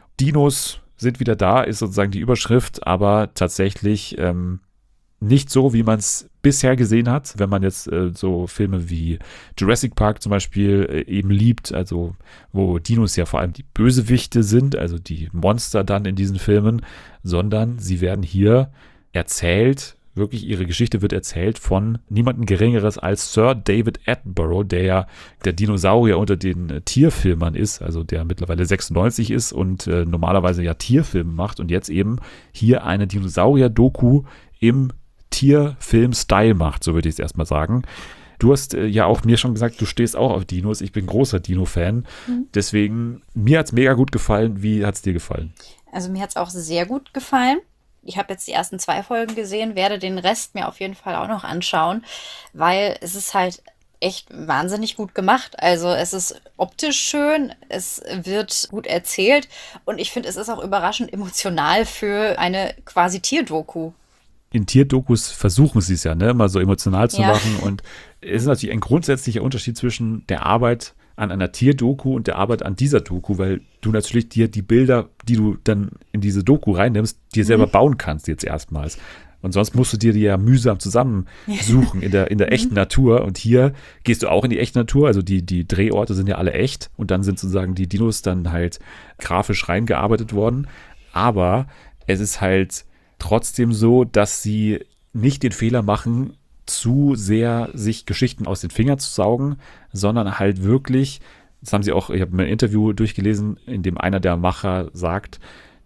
Dinos sind wieder da, ist sozusagen die Überschrift, aber tatsächlich ähm, nicht so, wie man es bisher gesehen hat, wenn man jetzt äh, so Filme wie Jurassic Park zum Beispiel äh, eben liebt, also wo Dinos ja vor allem die Bösewichte sind, also die Monster dann in diesen Filmen, sondern sie werden hier erzählt, wirklich ihre Geschichte wird erzählt von niemandem Geringeres als Sir David Attenborough, der ja der Dinosaurier unter den äh, Tierfilmern ist, also der mittlerweile sechsundneunzig ist und äh, normalerweise ja Tierfilme macht und jetzt eben hier eine Dinosaurier-Doku im Tierfilm-Style macht, so würde ich es erstmal sagen. Du hast äh, ja auch mir schon gesagt, du stehst auch auf Dinos. Ich bin großer Dino-Fan. Mhm. Deswegen, mir hat es mega gut gefallen. Wie hat es dir gefallen? Also mir hat es auch sehr gut gefallen. Ich habe jetzt die ersten zwei Folgen gesehen, werde den Rest mir auf jeden Fall auch noch anschauen, weil es ist halt echt wahnsinnig gut gemacht. Also es ist optisch schön, es wird gut erzählt und ich finde, es ist auch überraschend emotional für eine quasi Tierdoku. In Tierdokus versuchen sie es ja, ne, mal so emotional zu ja. machen. Und es ist natürlich ein grundsätzlicher Unterschied zwischen der Arbeit an einer Tierdoku und der Arbeit an dieser Doku, weil du natürlich dir die Bilder, die du dann in diese Doku reinnimmst, dir selber mhm. bauen kannst jetzt erstmals. Und sonst musst du dir die ja mühsam zusammensuchen in der, in der mhm. echten Natur. Und hier gehst du auch in die echte Natur. Also die, die Drehorte sind ja alle echt. Und dann sind sozusagen die Dinos dann halt grafisch reingearbeitet worden. Aber es ist halt trotzdem so, dass sie nicht den Fehler machen, zu sehr sich Geschichten aus den Fingern zu saugen, sondern halt wirklich, das haben sie auch, ich habe mir ein Interview durchgelesen, in dem einer der Macher sagt,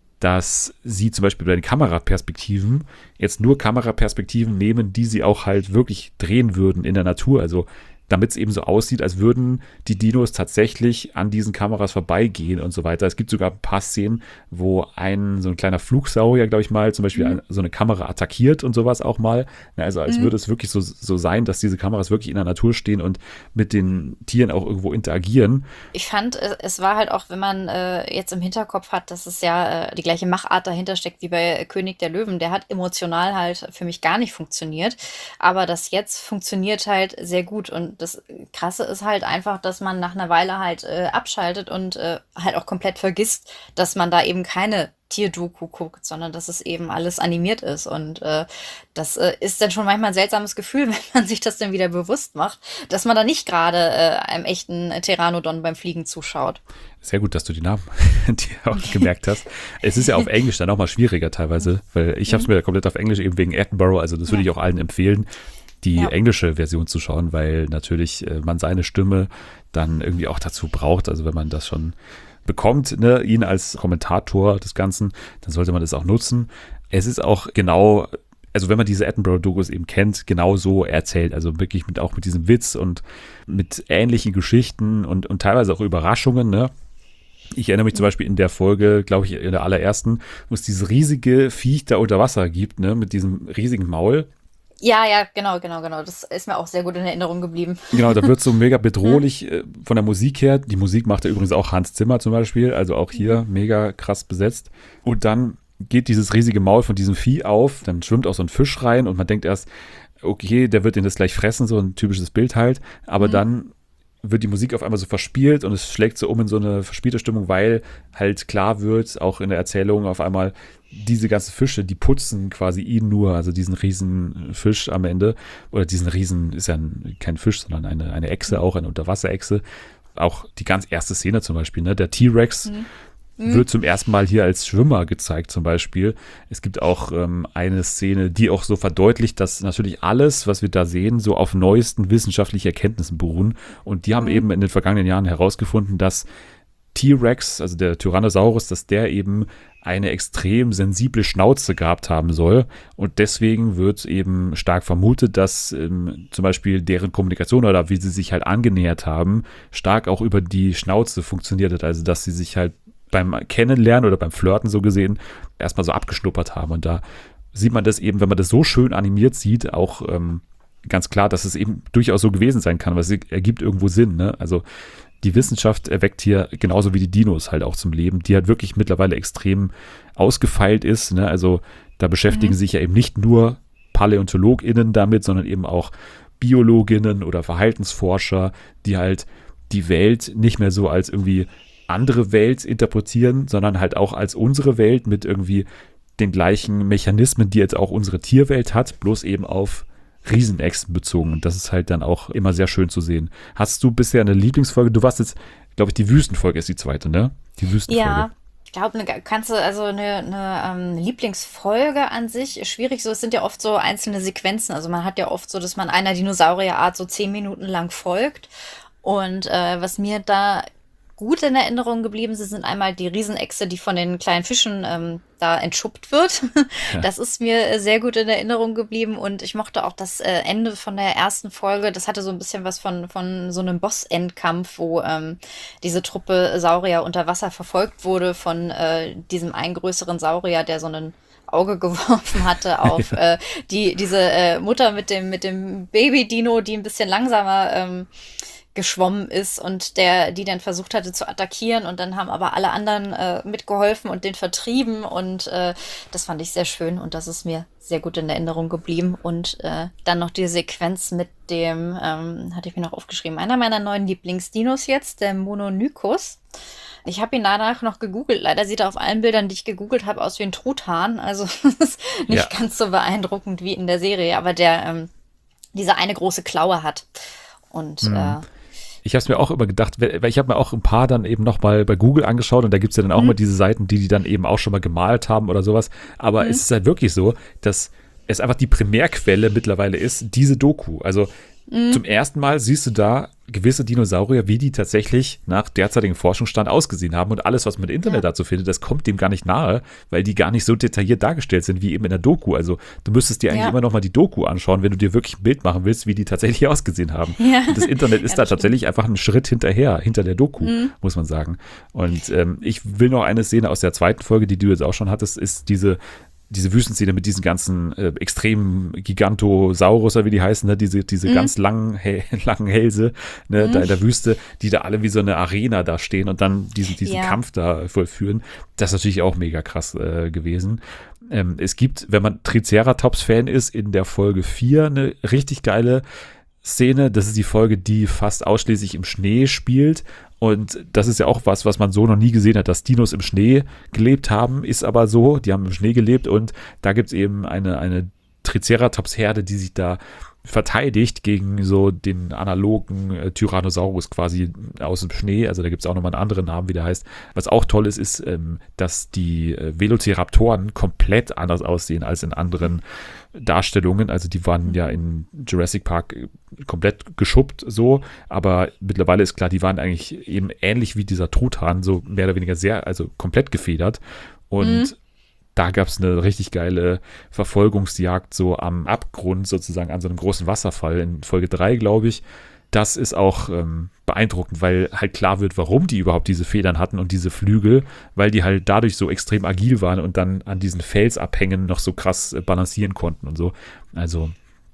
dass sie zum Beispiel bei den Kameraperspektiven jetzt nur Kameraperspektiven nehmen, die sie auch halt wirklich drehen würden in der Natur, also damit es eben so aussieht, als würden die Dinos tatsächlich an diesen Kameras vorbeigehen und so weiter. Es gibt sogar ein paar Szenen, wo ein so ein kleiner Flugsaurier, glaube ich mal, zum Beispiel mhm. so eine Kamera attackiert und sowas auch mal. Also als mhm. würde es wirklich so, so sein, dass diese Kameras wirklich in der Natur stehen und mit den Tieren auch irgendwo interagieren. Ich fand, es war halt auch, wenn man äh, jetzt im Hinterkopf hat, dass es ja äh, die gleiche Machart dahinter steckt wie bei König der Löwen. Der hat emotional halt für mich gar nicht funktioniert. Aber das jetzt funktioniert halt sehr gut und das Krasse ist halt einfach, dass man nach einer Weile halt äh, abschaltet und äh, halt auch komplett vergisst, dass man da eben keine Tierdoku guckt, sondern dass es eben alles animiert ist. Und äh, das äh, ist dann schon manchmal ein seltsames Gefühl, wenn man sich das dann wieder bewusst macht, dass man da nicht gerade äh, einem echten Pteranodon beim Fliegen zuschaut. Sehr gut, dass du die Namen dir auch gemerkt hast. Es ist ja auf Englisch dann auch mal schwieriger teilweise, weil ich habe es mir komplett auf Englisch eben wegen Attenborough, also das würde ich auch allen empfehlen, die ja. englische Version zu schauen, weil natürlich äh, man seine Stimme dann irgendwie auch dazu braucht. Also wenn man das schon bekommt, ne, ihn als Kommentator des Ganzen, dann sollte man das auch nutzen. Es ist auch genau, also wenn man diese Attenborough-Dokus eben kennt, genau so erzählt. Also wirklich mit auch mit diesem Witz und mit ähnlichen Geschichten und, und teilweise auch Überraschungen, ne? Ich erinnere mich zum Beispiel in der Folge, glaube ich, in der allerersten, wo es dieses riesige Viech da unter Wasser gibt, ne, mit diesem riesigen Maul. Ja, ja, genau, genau, genau. Das ist mir auch sehr gut in Erinnerung geblieben. Genau, da wird so mega bedrohlich äh, von der Musik her. Die Musik macht ja übrigens auch Hans Zimmer zum Beispiel, also auch hier mega krass besetzt. Und dann geht dieses riesige Maul von diesem Vieh auf, dann schwimmt auch so ein Fisch rein und man denkt erst, okay, der wird den das gleich fressen, so ein typisches Bild halt. Aber mhm. dann wird die Musik auf einmal so verspielt und es schlägt so um in so eine verspielte Stimmung, weil halt klar wird, auch in der Erzählung auf einmal, diese ganzen Fische, die putzen quasi ihn nur, also diesen riesen Fisch am Ende, oder diesen riesen, ist ja kein Fisch, sondern eine, eine Echse, auch eine Unterwasserechse. Auch die ganz erste Szene zum Beispiel, ne, der T-Rex mhm. wird zum ersten Mal hier als Schwimmer gezeigt zum Beispiel. Es gibt auch ähm, eine Szene, die auch so verdeutlicht, dass natürlich alles, was wir da sehen, so auf neuesten wissenschaftlichen Erkenntnissen beruhen. Und die haben mhm. eben in den vergangenen Jahren herausgefunden, dass T-Rex, also der Tyrannosaurus, dass der eben eine extrem sensible Schnauze gehabt haben soll. Und deswegen wird eben stark vermutet, dass ähm, zum Beispiel deren Kommunikation oder wie sie sich halt angenähert haben, stark auch über die Schnauze funktioniert hat. Also dass sie sich halt beim Kennenlernen oder beim Flirten so gesehen erstmal so abgeschnuppert haben. Und da sieht man das eben, wenn man das so schön animiert sieht, auch ähm, ganz klar, dass es eben durchaus so gewesen sein kann, weil es ergibt irgendwo Sinn, ne? Also die Wissenschaft erweckt hier genauso wie die Dinos halt auch zum Leben, die halt wirklich mittlerweile extrem ausgefeilt ist, ne? Also da beschäftigen mhm. sich ja eben nicht nur PaläontologInnen damit, sondern eben auch BiologInnen oder Verhaltensforscher, die halt die Welt nicht mehr so als irgendwie andere Welt interpretieren, sondern halt auch als unsere Welt mit irgendwie den gleichen Mechanismen, die jetzt auch unsere Tierwelt hat, bloß eben auf Riesenechsen bezogen. Und das ist halt dann auch immer sehr schön zu sehen. Hast du bisher eine Lieblingsfolge? Du warst jetzt, glaube ich, die Wüstenfolge ist die zweite, ne? Die Wüstenfolge. Ja, ich glaube, ne, kannst du, also eine, eine ähm, Lieblingsfolge an sich ist schwierig. So, es sind ja oft so einzelne Sequenzen. Also man hat ja oft so, dass man einer Dinosaurierart so zehn Minuten lang folgt. Und äh, was mir da gut in Erinnerung geblieben sind, sind einmal die Riesenechse, die von den kleinen Fischen ähm, da entschuppt wird. Ja. Das ist mir sehr gut in Erinnerung geblieben und ich mochte auch das äh, Ende von der ersten Folge. Das hatte so ein bisschen was von, von so einem Boss-Endkampf, wo ähm, diese Truppe Saurier unter Wasser verfolgt wurde von äh, diesem einen größeren Saurier, der so einen Auge geworfen hatte auf äh, die diese äh, Mutter mit dem mit dem Baby-Dino, die ein bisschen langsamer ähm, geschwommen ist und der, die dann versucht hatte zu attackieren und dann haben aber alle anderen äh, mitgeholfen und den vertrieben und äh, das fand ich sehr schön und das ist mir sehr gut in Erinnerung geblieben und äh, dann noch die Sequenz mit dem, ähm, hatte ich mir noch aufgeschrieben, einer meiner neuen Lieblingsdinos jetzt, der Mononychus. Ich habe ihn danach noch gegoogelt. Leider sieht er auf allen Bildern, die ich gegoogelt habe, aus wie ein Truthahn. Also das ist nicht ja. ganz so beeindruckend wie in der Serie, aber der ähm, diese eine große Klaue hat und mhm. äh, ich habe es mir auch immer gedacht, weil ich habe mir auch ein paar dann eben noch mal bei Google angeschaut und da gibt es ja dann auch mhm. mal diese Seiten, die die dann eben auch schon mal gemalt haben oder sowas. Aber mhm. es ist halt wirklich so, dass es einfach die Primärquelle mittlerweile ist, diese Doku. Also mhm. zum ersten Mal siehst du da gewisse Dinosaurier, wie die tatsächlich nach derzeitigem Forschungsstand ausgesehen haben und alles, was man im Internet ja. dazu findet, das kommt dem gar nicht nahe, weil die gar nicht so detailliert dargestellt sind wie eben in der Doku. Also du müsstest dir eigentlich ja. immer noch mal die Doku anschauen, wenn du dir wirklich ein Bild machen willst, wie die tatsächlich ausgesehen haben. Ja. Und das Internet ist ja, das da tatsächlich stimmt. einfach einen Schritt hinterher, hinter der Doku, mhm. muss man sagen. Und ähm, ich will noch eine Szene aus der zweiten Folge, die du jetzt auch schon hattest, ist diese diese Wüstenszene mit diesen ganzen äh, extremen Gigantosaurus, wie die heißen, ne? diese, diese mhm. ganz langen, hä- langen Hälse ne? mhm. da in der Wüste, die da alle wie so eine Arena da stehen und dann diesen, diesen ja. Kampf da vollführen. Das ist natürlich auch mega krass äh, gewesen. Ähm, es gibt, wenn man Triceratops-Fan ist, in der Folge vier eine richtig geile Szene. Das ist die Folge, die fast ausschließlich im Schnee spielt. Und das ist ja auch was, was man so noch nie gesehen hat, dass Dinos im Schnee gelebt haben, ist aber so, die haben im Schnee gelebt und da gibt es eben eine, eine Triceratops-Herde, die sich da verteidigt gegen so den analogen äh, Tyrannosaurus quasi aus dem Schnee. Also da gibt es auch nochmal einen anderen Namen, wie der heißt. Was auch toll ist, ist, ähm, dass die äh, Velociraptoren komplett anders aussehen als in anderen Darstellungen. Also die waren ja in Jurassic Park komplett geschuppt so, aber mittlerweile ist klar, die waren eigentlich eben ähnlich wie dieser Truthahn, so mehr oder weniger sehr, also komplett gefedert und mhm. da gab es eine richtig geile Verfolgungsjagd so am Abgrund sozusagen an so einem großen Wasserfall in Folge drei, glaube ich. Das ist auch ähm, beeindruckend, weil halt klar wird, warum die überhaupt diese Federn hatten und diese Flügel, weil die halt dadurch so extrem agil waren und dann an diesen Felsabhängen noch so krass äh, balancieren konnten und so. Also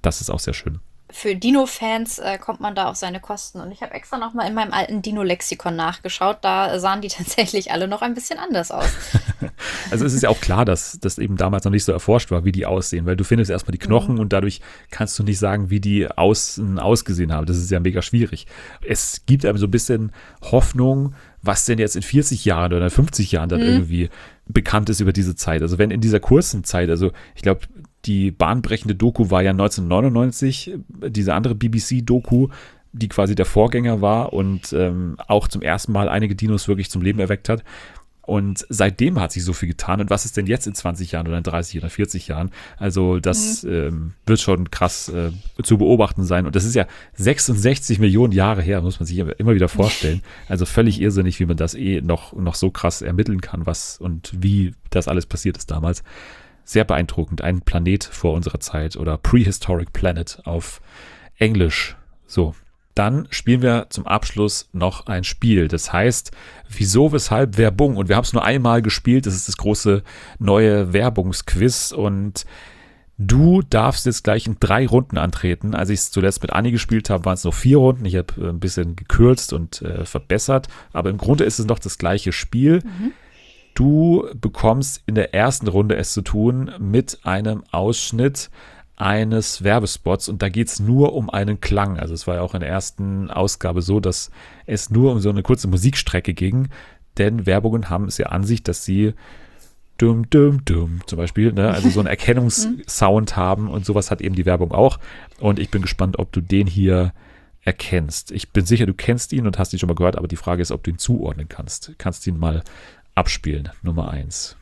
das ist auch sehr schön. Für Dino-Fans äh, kommt man da auf seine Kosten. Und ich habe extra noch mal in meinem alten Dino-Lexikon nachgeschaut. Da sahen die tatsächlich alle noch ein bisschen anders aus. Also es ist ja auch klar, dass das eben damals noch nicht so erforscht war, wie die aussehen. Weil du findest erstmal die Knochen mhm. und dadurch kannst du nicht sagen, wie die außen ausgesehen haben. Das ist ja mega schwierig. Es gibt einem so ein bisschen Hoffnung, was denn jetzt in vierzig Jahren oder fünfzig Jahren dann mhm. irgendwie bekannt ist über diese Zeit. Also wenn in dieser kurzen Zeit, also ich glaube, die bahnbrechende Doku war ja neunzehnhundertneunundneunzig, diese andere B B C-Doku, die quasi der Vorgänger war und ähm, auch zum ersten Mal einige Dinos wirklich zum Leben erweckt hat. Und seitdem hat sich so viel getan. Und was ist denn jetzt in zwanzig Jahren oder in dreißig oder vierzig Jahren? Also das mhm. ähm, wird schon krass äh, zu beobachten sein. Und das ist ja sechsundsechzig Millionen Jahre her, muss man sich immer wieder vorstellen. Also völlig irrsinnig, wie man das eh noch, noch so krass ermitteln kann, was und wie das alles passiert ist damals. Sehr beeindruckend. Ein Planet vor unserer Zeit oder Prehistoric Planet auf Englisch. So, dann spielen wir zum Abschluss noch ein Spiel. Das heißt, wieso, weshalb, Werbung. Und wir haben es nur einmal gespielt. Das ist das große neue Werbungsquiz. Und du darfst jetzt gleich in drei Runden antreten. Als ich es zuletzt mit Anni gespielt habe, waren es noch vier Runden. Ich habe ein bisschen gekürzt und äh, verbessert. Aber im Grunde ist es noch das gleiche Spiel. Mhm. Du bekommst in der ersten Runde es zu tun mit einem Ausschnitt eines Werbespots und da geht es nur um einen Klang. Also es war ja auch in der ersten Ausgabe so, dass es nur um so eine kurze Musikstrecke ging, denn Werbungen haben es ja an sich, dass sie dum dum dum zum Beispiel, ne? Also so einen Erkennungssound haben und sowas hat eben die Werbung auch und ich bin gespannt, ob du den hier erkennst. Ich bin sicher, du kennst ihn und hast ihn schon mal gehört, aber die Frage ist, ob du ihn zuordnen kannst. Kannst du ihn mal abspielen, Nummer eins.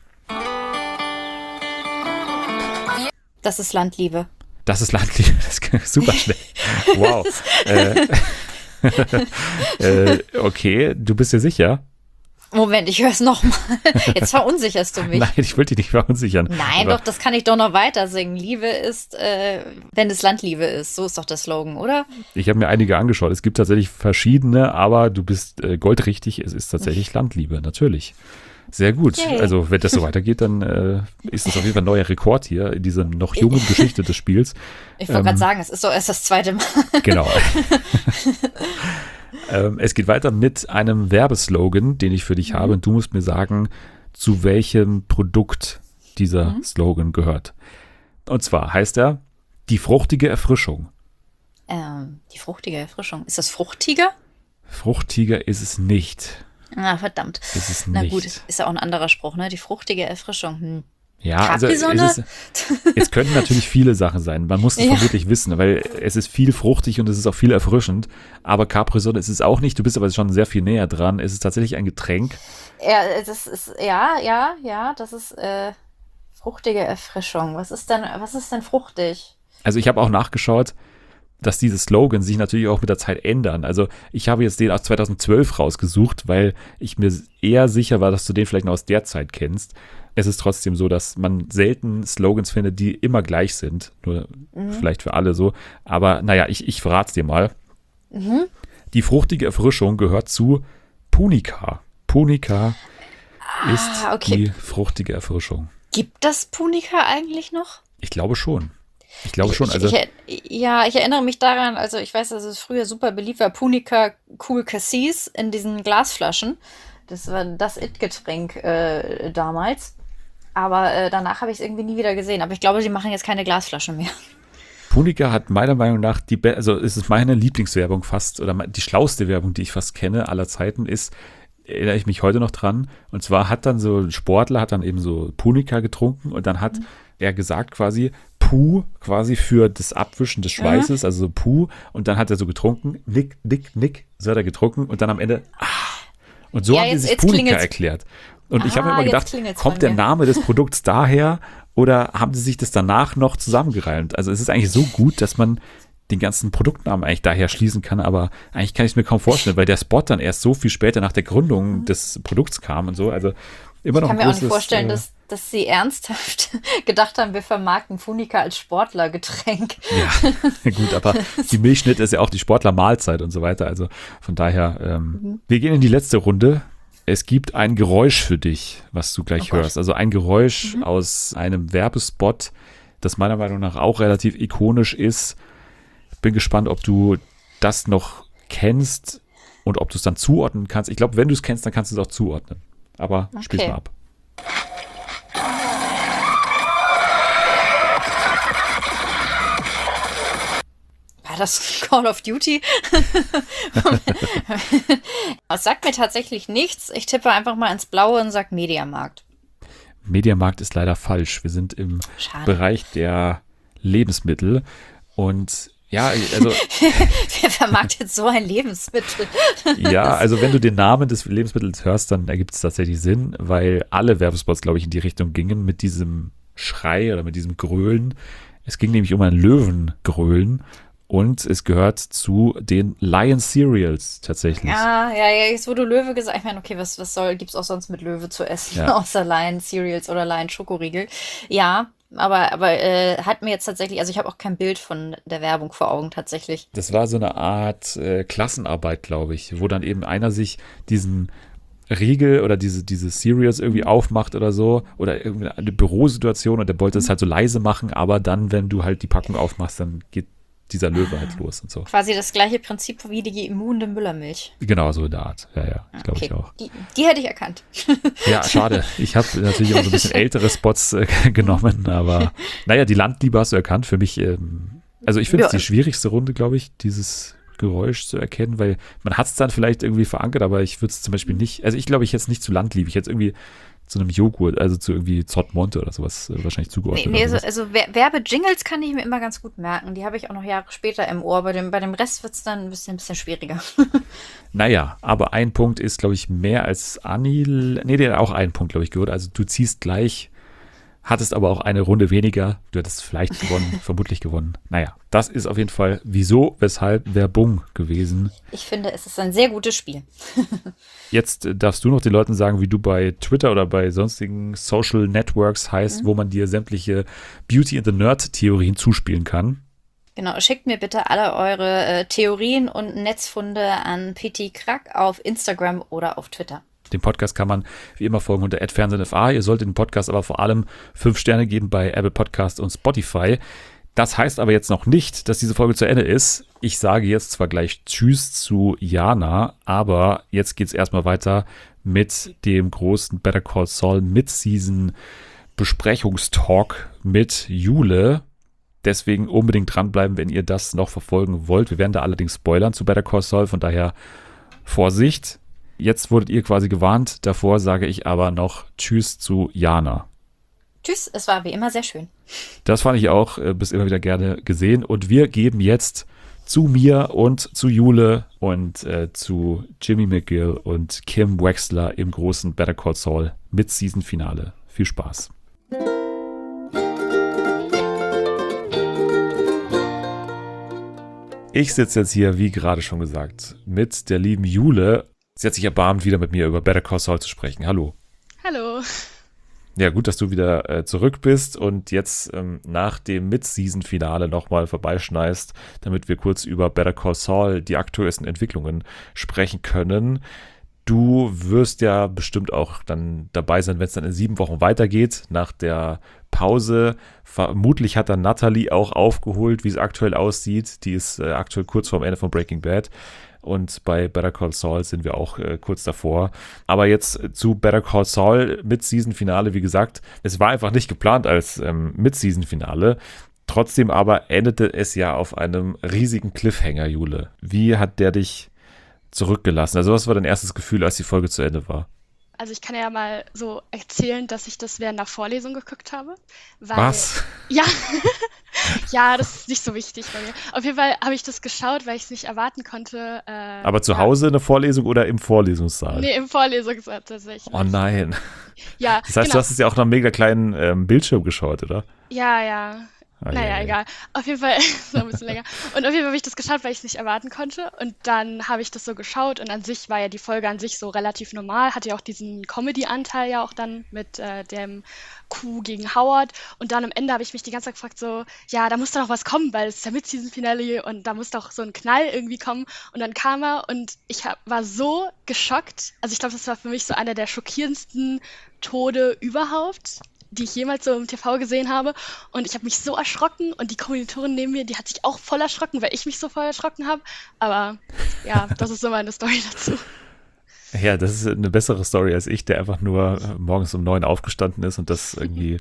Das ist Landliebe. Das ist Landliebe, das ging super schnell. Wow. äh, äh, okay, du bist dir sicher? Moment, ich höre es nochmal. Jetzt verunsicherst du mich. Nein, ich will dich nicht verunsichern. Nein, doch, das kann ich doch noch weiter singen. Liebe ist, äh, wenn es Landliebe ist. So ist doch der Slogan, oder? Ich habe mir einige angeschaut. Es gibt tatsächlich verschiedene, aber du bist äh, goldrichtig. Es ist tatsächlich Landliebe, natürlich. Sehr gut. Yay. Also, wenn das so weitergeht, dann äh, ist das auf jeden Fall ein neuer Rekord hier in dieser noch jungen Geschichte des Spiels. Ich wollte ähm, gerade sagen, es ist doch erst das zweite Mal. Genau. ähm, es geht weiter mit einem Werbeslogan, den ich für dich mhm. habe. Und du musst mir sagen, zu welchem Produkt dieser mhm. Slogan gehört. Und zwar heißt er die fruchtige Erfrischung. Ähm, die fruchtige Erfrischung. Ist das Fruchtiger? Fruchtiger ist es nicht. Ah, verdammt. Ist es Na nicht. gut, ist ja auch ein anderer Spruch, ne? Die fruchtige Erfrischung. Hm. Ja, also es, ist, es könnten natürlich viele Sachen sein. Man muss es ja. vermutlich wissen, weil es ist viel fruchtig und es ist auch viel erfrischend. Aber Capri-Sonne ist es auch nicht. Du bist aber schon sehr viel näher dran. Es ist tatsächlich ein Getränk. Ja, das ist, ja, ja, ja, das ist äh, fruchtige Erfrischung. Was ist denn, was ist denn fruchtig? Also ich habe auch nachgeschaut, dass diese Slogans sich natürlich auch mit der Zeit ändern. Also ich habe jetzt den aus zweitausendzwölf rausgesucht, weil ich mir eher sicher war, dass du den vielleicht noch aus der Zeit kennst. Es ist trotzdem so, dass man selten Slogans findet, die immer gleich sind. Nur mhm. vielleicht für alle so. Aber naja, ich, ich verrate es dir mal. Mhm. Die fruchtige Erfrischung gehört zu Punica. Punica ah, ist okay. die fruchtige Erfrischung. Gibt das Punica eigentlich noch? Ich glaube schon. Ich glaube schon. Also ich, ich, ja, ich erinnere mich daran, also ich weiß, dass es früher super beliebt war, Punica Cool Cassis in diesen Glasflaschen. Das war das It-Getränk äh, damals. Aber äh, danach habe ich es irgendwie nie wieder gesehen. Aber ich glaube, sie machen jetzt keine Glasflaschen mehr. Punica hat meiner Meinung nach die, Be- also es ist meine Lieblingswerbung fast, oder die schlauste Werbung, die ich fast kenne aller Zeiten ist, erinnere ich mich heute noch dran. Und zwar hat dann so ein Sportler, hat dann eben so Punica getrunken und dann hat mhm. er gesagt quasi, Puh, quasi für das Abwischen des Schweißes, mhm. also so Puh. Und dann hat er so getrunken, nick, nick, nick, so hat er getrunken und dann am Ende, ah. Und so ja, haben jetzt, die sich Punica erklärt. Und ah, ich habe mir immer gedacht, kommt der Name des Produkts daher oder haben sie sich das danach noch zusammengereimt? Also es ist eigentlich so gut, dass man den ganzen Produktnamen eigentlich daher schließen kann, aber eigentlich kann ich es mir kaum vorstellen, weil der Spot dann erst so viel später nach der Gründung mhm. des Produkts kam und so. Also immer noch ich kann ein mir großes, auch nicht vorstellen, äh, dass, dass sie ernsthaft gedacht haben, wir vermarkten Punica als Sportlergetränk. Ja, gut, aber die Milchschnitt ist ja auch die Sportlermahlzeit und so weiter. Also von daher, ähm, mhm. wir gehen in die letzte Runde. Es gibt ein Geräusch für dich, was du gleich oh hörst. Also ein Geräusch mhm. aus einem Werbespot, das meiner Meinung nach auch relativ ikonisch ist. Bin gespannt, ob du das noch kennst und ob du es dann zuordnen kannst. Ich glaube, wenn du es kennst, dann kannst du es auch zuordnen. Aber okay. Spiel's mal ab. War das Call of Duty? Das sagt mir tatsächlich nichts. Ich tippe einfach mal ins Blaue und sag Mediamarkt. Mediamarkt ist leider falsch. Wir sind im Schade. Bereich der Lebensmittel und ja, also wer vermarktet so ein Lebensmittel? Ja, also wenn du den Namen des Lebensmittels hörst, dann ergibt es tatsächlich Sinn, weil alle Werbespots, glaube ich, in die Richtung gingen mit diesem Schrei oder mit diesem Gröhlen. Es ging nämlich um ein Löwengröhlen und es gehört zu den Lion Cereals tatsächlich. Ja, ja, ja, jetzt wo du Löwe gesagt hast, ich meine, okay, was, was soll, gibt's auch sonst mit Löwe zu essen, ja. außer Lion Cereals oder Lion Schokoriegel. Ja, aber, aber äh, hat mir jetzt tatsächlich, also ich habe auch kein Bild von der Werbung vor Augen tatsächlich. Das war so eine Art äh, Klassenarbeit, glaube ich, wo dann eben einer sich diesen Riegel oder diese, diese Cereals irgendwie aufmacht oder so oder irgendeine Bürosituation und der wollte es halt so leise machen, aber dann, wenn du halt die Packung aufmachst, dann geht dieser Löwe halt los und so. Quasi das gleiche Prinzip wie die immunde Müllermilch. Genau, so in der Art. Ja, ja, ich glaube okay. ich auch. Die, die hätte ich erkannt. Ja, schade. Ich habe natürlich auch so ein bisschen ältere Spots äh, genommen, aber naja, die Landliebe hast du erkannt. Für mich, ähm, also ich finde es ja. die schwierigste Runde, glaube ich, dieses Geräusch zu erkennen, weil man hat es dann vielleicht irgendwie verankert, aber ich würde es zum Beispiel nicht, also ich glaube, ich hätte es nicht zu Landliebe. Ich hätte es irgendwie zu einem Joghurt, also zu irgendwie Zott Monte oder sowas äh, wahrscheinlich zugeordnet. Nee, nee also, also Werbejingles kann ich mir immer ganz gut merken. Die habe ich auch noch Jahre später im Ohr. Bei dem, bei dem Rest wird es dann ein bisschen, ein bisschen schwieriger. Naja, aber ein Punkt ist, glaube ich, mehr als Anil. Nee, der hat auch einen Punkt, glaube ich, gehört. Also du ziehst gleich, hattest aber auch eine Runde weniger. Du hättest vielleicht gewonnen, vermutlich gewonnen. Naja, das ist auf jeden Fall wieso, weshalb Werbung gewesen. Ich finde, es ist ein sehr gutes Spiel. Jetzt darfst du noch den Leuten sagen, wie du bei Twitter oder bei sonstigen Social Networks heißt, mhm. wo man dir sämtliche Beauty and the Nerd-Theorien zuspielen kann. Genau, schickt mir bitte alle eure äh, Theorien und Netzfunde an Pitti Krack auf Instagram oder auf Twitter. Dem Podcast kann man wie immer folgen unter at fernsehenfa. Ihr solltet dem Podcast aber vor allem fünf Sterne geben bei Apple Podcast und Spotify. Das heißt aber jetzt noch nicht, dass diese Folge zu Ende ist. Ich sage jetzt zwar gleich Tschüss zu Jana, aber jetzt geht es erstmal weiter mit dem großen Better Call Saul Mid-Season Besprechungstalk mit Jule. Deswegen unbedingt dranbleiben, wenn ihr das noch verfolgen wollt. Wir werden da allerdings spoilern zu Better Call Saul, von daher Vorsicht. Jetzt wurdet ihr quasi gewarnt. Davor sage ich aber noch Tschüss zu Jana. Tschüss, es war wie immer sehr schön. Das fand ich auch, bis immer wieder gerne gesehen. Und wir geben jetzt zu mir und zu Jule und äh, zu Jimmy McGill und Kim Wexler im großen Better Call Saul Mid-Season-Finale. Viel Spaß. Ich sitze jetzt hier, wie gerade schon gesagt, mit der lieben Jule. Sie hat sich erbarmt, wieder mit mir über Better Call Saul zu sprechen. Hallo. Hallo. Ja, gut, dass du wieder äh, zurück bist und jetzt ähm, nach dem Mid-Season-Finale nochmal vorbeischneist, damit wir kurz über Better Call Saul, die aktuellsten Entwicklungen, sprechen können. Du wirst ja bestimmt auch dann dabei sein, wenn es dann in sieben Wochen weitergeht, nach der Pause. Vermutlich hat dann Natalie auch aufgeholt, wie es aktuell aussieht. Die ist äh, aktuell kurz vorm Ende von Breaking Bad. Und bei Better Call Saul sind wir auch äh, kurz davor. Aber jetzt zu Better Call Saul Mid-Season-Finale, wie gesagt, es war einfach nicht geplant als ähm, Mid-Season-Finale. Trotzdem aber endete es ja auf einem riesigen Cliffhanger, Jule. Wie hat der dich zurückgelassen? Also was war dein erstes Gefühl, als die Folge zu Ende war? Also ich kann ja mal so erzählen, dass ich das während der Vorlesung geguckt habe. Weil, was? Ja, ja, das ist nicht so wichtig bei mir. Auf jeden Fall habe ich das geschaut, weil ich es nicht erwarten konnte. Äh, Aber zu ja. Hause eine Vorlesung oder im Vorlesungssaal? Nee, im Vorlesungssaal tatsächlich. Oh nein. Ja, das heißt, genau. Du hast es ja auch noch einen mega kleinen ähm, Bildschirm geschaut, oder? Ja, ja. Ah, naja, ja, ja. egal. Auf jeden Fall, so ein bisschen länger. Und auf jeden Fall habe ich das geschaut, weil ich es nicht erwarten konnte. Und dann habe ich das so geschaut und an sich war ja die Folge an sich so relativ normal. Hatte ja auch diesen Comedy-Anteil ja auch dann mit äh, dem Coup gegen Howard. Und dann am Ende habe ich mich die ganze Zeit gefragt so, ja, da muss doch noch was kommen, weil es ist ja Mid-Season-Finale und da muss doch so ein Knall irgendwie kommen. Und dann kam er und ich hab, war so geschockt. Also ich glaube, das war für mich so einer der schockierendsten Tode überhaupt. die ich jemals so im T V gesehen habe. Und ich habe mich so erschrocken und die Kommilitonin neben mir, die hat sich auch voll erschrocken, weil ich mich so voll erschrocken habe. Aber ja, das ist so meine Story dazu. Ja, das ist eine bessere Story als ich, der einfach nur morgens um neun aufgestanden ist und das irgendwie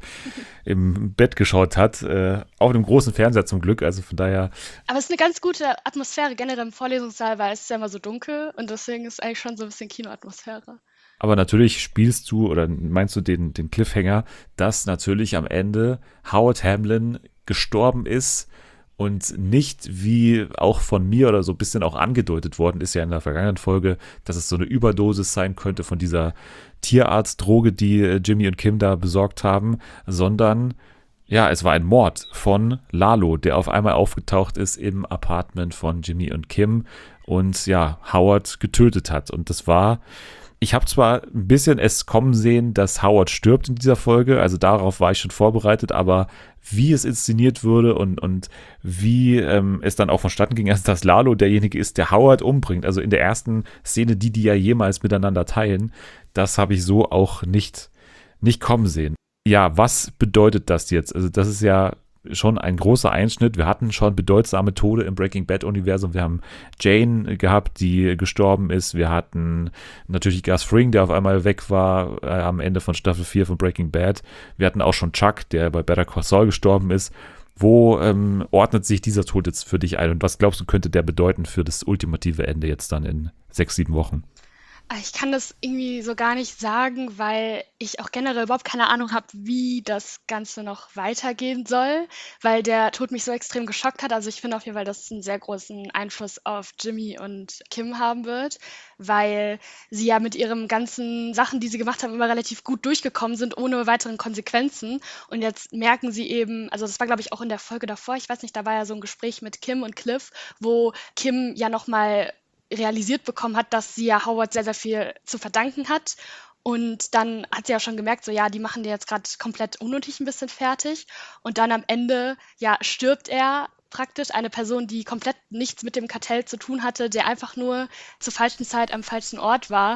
im Bett geschaut hat. Äh, auf einem großen Fernseher zum Glück, also von daher. Aber es ist eine ganz gute Atmosphäre generell im Vorlesungssaal, weil es ist ja immer so dunkel und deswegen ist eigentlich schon so ein bisschen Kinoatmosphäre. Aber natürlich spielst du oder meinst du den, den Cliffhanger, dass natürlich am Ende Howard Hamlin gestorben ist und nicht, wie auch von mir oder so ein bisschen auch angedeutet worden ist ja in der vergangenen Folge, dass es so eine Überdosis sein könnte von dieser Tierarztdroge, die Jimmy und Kim da besorgt haben, sondern ja, es war ein Mord von Lalo, der auf einmal aufgetaucht ist im Apartment von Jimmy und Kim und ja, Howard getötet hat. Und das war, ich habe zwar ein bisschen es kommen sehen, dass Howard stirbt in dieser Folge, also darauf war ich schon vorbereitet, aber wie es inszeniert wurde und, und wie ähm, es dann auch vonstatten ging, also dass Lalo derjenige ist, der Howard umbringt, also in der ersten Szene, die die ja jemals miteinander teilen, das habe ich so auch nicht, nicht kommen sehen. Ja, was bedeutet das jetzt? Also das ist ja schon ein großer Einschnitt. Wir hatten schon bedeutsame Tode im Breaking Bad-Universum. Wir haben Jane gehabt, die gestorben ist. Wir hatten natürlich Gus Fring, der auf einmal weg war äh, am Ende von Staffel vier von Breaking Bad. Wir hatten auch schon Chuck, der bei Better Call Saul gestorben ist. Wo ähm, ordnet sich dieser Tod jetzt für dich ein? Und was glaubst du, könnte der bedeuten für das ultimative Ende jetzt dann in sechs, sieben Wochen? Ich kann das irgendwie so gar nicht sagen, weil ich auch generell überhaupt keine Ahnung habe, wie das Ganze noch weitergehen soll, weil der Tod mich so extrem geschockt hat. Also ich finde auf jeden Fall, dass es einen sehr großen Einfluss auf Jimmy und Kim haben wird, weil sie ja mit ihren ganzen Sachen, die sie gemacht haben, immer relativ gut durchgekommen sind, ohne weiteren Konsequenzen. Und jetzt merken sie eben, also das war glaube ich auch in der Folge davor, ich weiß nicht, da war ja so ein Gespräch mit Kim und Cliff, wo Kim ja nochmal realisiert bekommen hat, dass sie ja Howard sehr, sehr viel zu verdanken hat. Und dann hat sie ja schon gemerkt, so ja, die machen dir jetzt gerade komplett unnötig ein bisschen fertig. Und dann am Ende, ja, stirbt er praktisch, eine Person, die komplett nichts mit dem Kartell zu tun hatte, der einfach nur zur falschen Zeit am falschen Ort war.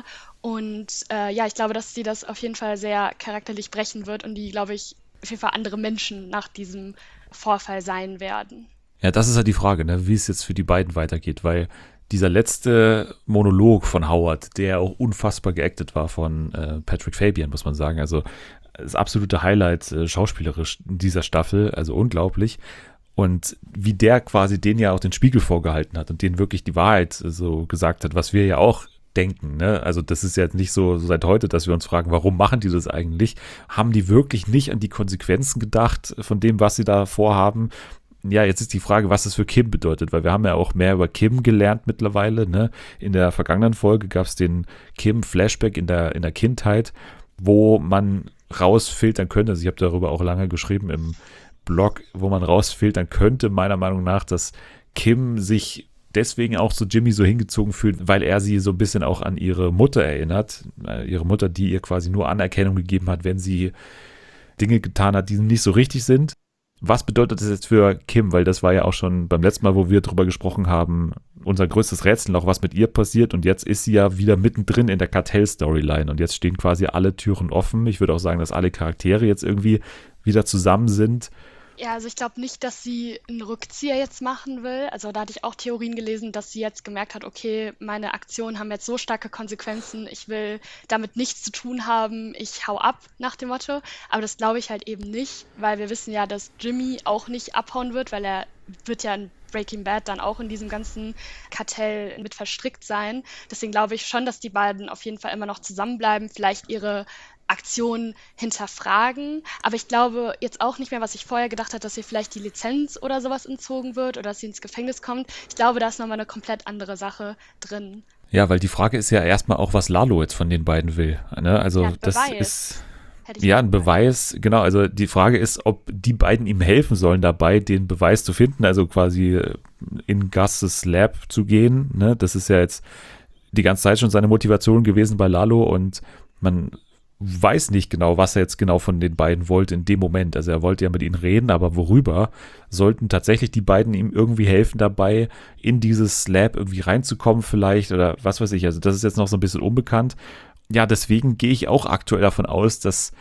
Und äh, ja, ich glaube, dass sie das auf jeden Fall sehr charakterlich brechen wird und die, glaube ich, auf jeden Fall andere Menschen nach diesem Vorfall sein werden. Ja, das ist ja die Frage, ne, wie es jetzt für die beiden weitergeht, weil dieser letzte Monolog von Howard, der auch unfassbar geactet war von äh, Patrick Fabian, muss man sagen. Also das absolute Highlight äh, schauspielerisch in dieser Staffel, also unglaublich. Und wie der quasi den ja auch den Spiegel vorgehalten hat und denen wirklich die Wahrheit so gesagt hat, was wir ja auch denken, ne? Also das ist ja nicht so, so seit heute, dass wir uns fragen, warum machen die das eigentlich? Haben die wirklich nicht an die Konsequenzen gedacht von dem, was sie da vorhaben? Ja, jetzt ist die Frage, was das für Kim bedeutet, weil wir haben ja auch mehr über Kim gelernt mittlerweile, ne? In der vergangenen Folge gab es den Kim-Flashback in der, in der Kindheit, wo man rausfiltern könnte, also ich habe darüber auch lange geschrieben im Blog, wo man rausfiltern könnte, meiner Meinung nach, dass Kim sich deswegen auch zu Jimmy so hingezogen fühlt, weil er sie so ein bisschen auch an ihre Mutter erinnert, ihre Mutter, die ihr quasi nur Anerkennung gegeben hat, wenn sie Dinge getan hat, die nicht so richtig sind. Was bedeutet das jetzt für Kim? Weil das war ja auch schon beim letzten Mal, wo wir drüber gesprochen haben, unser größtes Rätsel noch, was mit ihr passiert. Und jetzt ist sie ja wieder mittendrin in der Kartell-Storyline. Und jetzt stehen quasi alle Türen offen. Ich würde auch sagen, dass alle Charaktere jetzt irgendwie wieder zusammen sind. Ja, also ich glaube nicht, dass sie einen Rückzieher jetzt machen will. Also da hatte ich auch Theorien gelesen, dass sie jetzt gemerkt hat, okay, meine Aktionen haben jetzt so starke Konsequenzen, ich will damit nichts zu tun haben, ich hau ab nach dem Motto. Aber das glaube ich halt eben nicht, weil wir wissen ja, dass Jimmy auch nicht abhauen wird, weil er wird ja in Breaking Bad dann auch in diesem ganzen Kartell mit verstrickt sein. Deswegen glaube ich schon, dass die beiden auf jeden Fall immer noch zusammenbleiben, vielleicht ihre Aktionen hinterfragen, aber ich glaube jetzt auch nicht mehr, was ich vorher gedacht habe, dass ihr vielleicht die Lizenz oder sowas entzogen wird oder dass sie ins Gefängnis kommt. Ich glaube, da ist nochmal eine komplett andere Sache drin. Ja, weil die Frage ist ja erstmal auch, was Lalo jetzt von den beiden will. Ne? Also ja, das Beweis. ist Hätte ich ja auch ein gesagt. Beweis, genau, also die Frage ist, ob die beiden ihm helfen sollen dabei, den Beweis zu finden, also quasi in Gus' Lab zu gehen. Ne? Das ist ja jetzt die ganze Zeit schon seine Motivation gewesen bei Lalo und man weiß nicht genau, was er jetzt genau von den beiden wollte in dem Moment. Also er wollte ja mit ihnen reden, aber worüber? Sollten tatsächlich die beiden ihm irgendwie helfen dabei, in dieses Lab irgendwie reinzukommen vielleicht oder was weiß ich. Also das ist jetzt noch so ein bisschen unbekannt. Ja, deswegen gehe ich auch aktuell davon aus, dass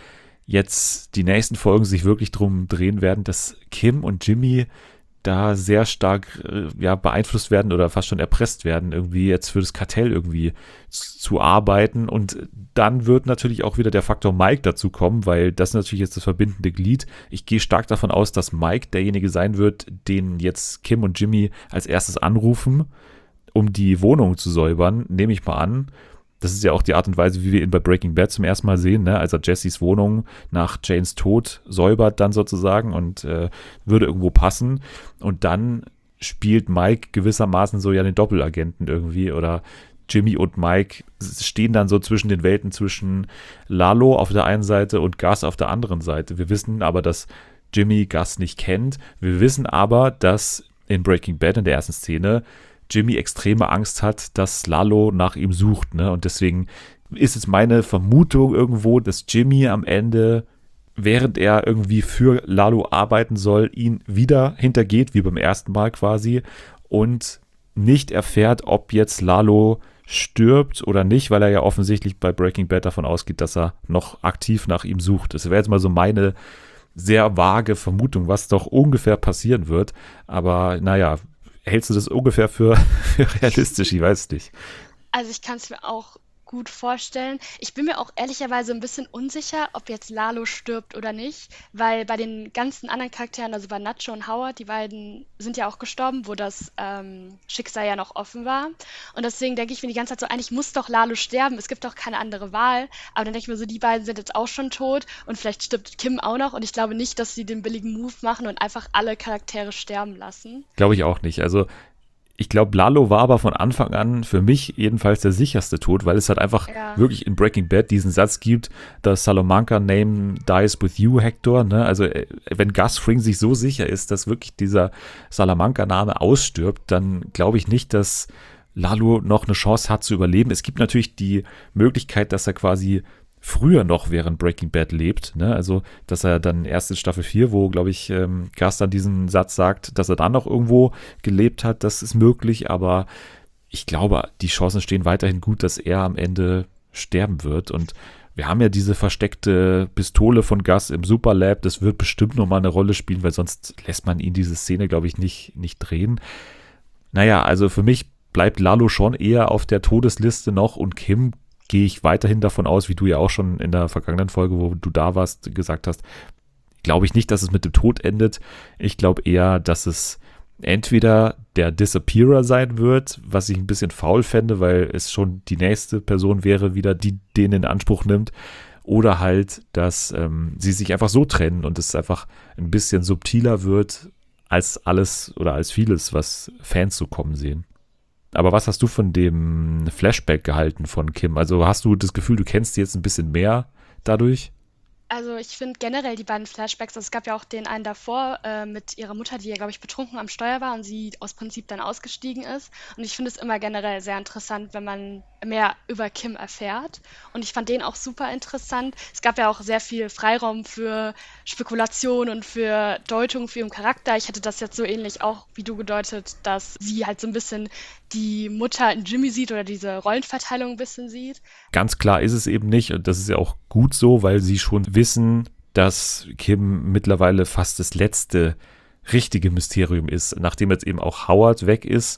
jetzt die nächsten Folgen sich wirklich drum drehen werden, dass Kim und Jimmy da sehr stark äh, ja, beeinflusst werden oder fast schon erpresst werden, irgendwie jetzt für das Kartell irgendwie zu, zu arbeiten. Und dann wird natürlich auch wieder der Faktor Mike dazu kommen, weil das ist natürlich jetzt das verbindende Glied. Ich gehe stark davon aus, dass Mike derjenige sein wird, den jetzt Kim und Jimmy als erstes anrufen, um die Wohnung zu säubern, nehme ich mal an. Das ist ja auch die Art und Weise, wie wir ihn bei Breaking Bad zum ersten Mal sehen, ne? Als er Jessys Wohnung nach Janes Tod säubert dann sozusagen und äh, würde irgendwo passen. Und dann spielt Mike gewissermaßen so ja den Doppelagenten irgendwie oder Jimmy und Mike stehen dann so zwischen den Welten zwischen Lalo auf der einen Seite und Gus auf der anderen Seite. Wir wissen aber, dass Jimmy Gus nicht kennt. Wir wissen aber, dass in Breaking Bad in der ersten Szene Jimmy extreme Angst hat, dass Lalo nach ihm sucht, ne? Und deswegen ist es meine Vermutung irgendwo, dass Jimmy am Ende, während er irgendwie für Lalo arbeiten soll, ihn wieder hintergeht, wie beim ersten Mal quasi, und nicht erfährt, ob jetzt Lalo stirbt oder nicht, weil er ja offensichtlich bei Breaking Bad davon ausgeht, dass er noch aktiv nach ihm sucht. Das wäre jetzt mal so meine sehr vage Vermutung, was doch ungefähr passieren wird. Aber naja, hältst du das ungefähr für, für realistisch? Ich weiß nicht. Also ich kann es mir auch gut vorstellen. Ich bin mir auch ehrlicherweise ein bisschen unsicher, ob jetzt Lalo stirbt oder nicht, weil bei den ganzen anderen Charakteren, also bei Nacho und Howard, die beiden sind ja auch gestorben, wo das ähm, Schicksal ja noch offen war. Und deswegen denke ich mir die ganze Zeit so, eigentlich muss doch Lalo sterben, es gibt doch keine andere Wahl. Aber dann denke ich mir so, die beiden sind jetzt auch schon tot und vielleicht stirbt Kim auch noch. Und ich glaube nicht, dass sie den billigen Move machen und einfach alle Charaktere sterben lassen. Glaube ich auch nicht. Also ich glaube, Lalo war aber von Anfang an für mich jedenfalls der sicherste Tod, weil es halt einfach Ja. wirklich in Breaking Bad diesen Satz gibt, the Salamanca name dies with you, Hector. Ne? Also äh, wenn Gus Fring sich so sicher ist, dass wirklich dieser Salamanca-Name ausstirbt, dann glaube ich nicht, dass Lalo noch eine Chance hat zu überleben. Es gibt natürlich die Möglichkeit, dass er quasi früher noch während Breaking Bad lebt, ne? Also, dass er dann erst in Staffel vier, wo, glaube ich, ähm, Gus dann diesen Satz sagt, dass er dann noch irgendwo gelebt hat, das ist möglich, aber ich glaube, die Chancen stehen weiterhin gut, dass er am Ende sterben wird und wir haben ja diese versteckte Pistole von Gus im Superlab, das wird bestimmt nochmal eine Rolle spielen, weil sonst lässt man ihn diese Szene, glaube ich, nicht, nicht drehen. Naja, also für mich bleibt Lalo schon eher auf der Todesliste noch und Kim gehe ich weiterhin davon aus, wie du ja auch schon in der vergangenen Folge, wo du da warst, gesagt hast, glaube ich nicht, dass es mit dem Tod endet. Ich glaube eher, dass es entweder der Disappearer sein wird, was ich ein bisschen faul fände, weil es schon die nächste Person wäre wieder, die den in Anspruch nimmt, oder halt, dass ähm, sie sich einfach so trennen und es einfach ein bisschen subtiler wird als alles oder als vieles, was Fans so kommen sehen. Aber was hast du von dem Flashback gehalten von Kim? Also hast du das Gefühl, du kennst sie jetzt ein bisschen mehr dadurch? Also ich finde generell die beiden Flashbacks, also es gab ja auch den einen davor äh, mit ihrer Mutter, die ja, glaube ich, betrunken am Steuer war und sie aus Prinzip dann ausgestiegen ist. Und ich finde es immer generell sehr interessant, wenn man mehr über Kim erfährt. Und ich fand den auch super interessant. Es gab ja auch sehr viel Freiraum für Spekulation und für Deutung für ihren Charakter. Ich hätte das jetzt so ähnlich auch wie du gedeutet, dass sie halt so ein bisschen die Mutter in Jimmy sieht oder diese Rollenverteilung ein bisschen sieht. Ganz klar ist es eben nicht und das ist ja auch gut so, weil sie schon wissen, dass Kim mittlerweile fast das letzte richtige Mysterium ist, nachdem jetzt eben auch Howard weg ist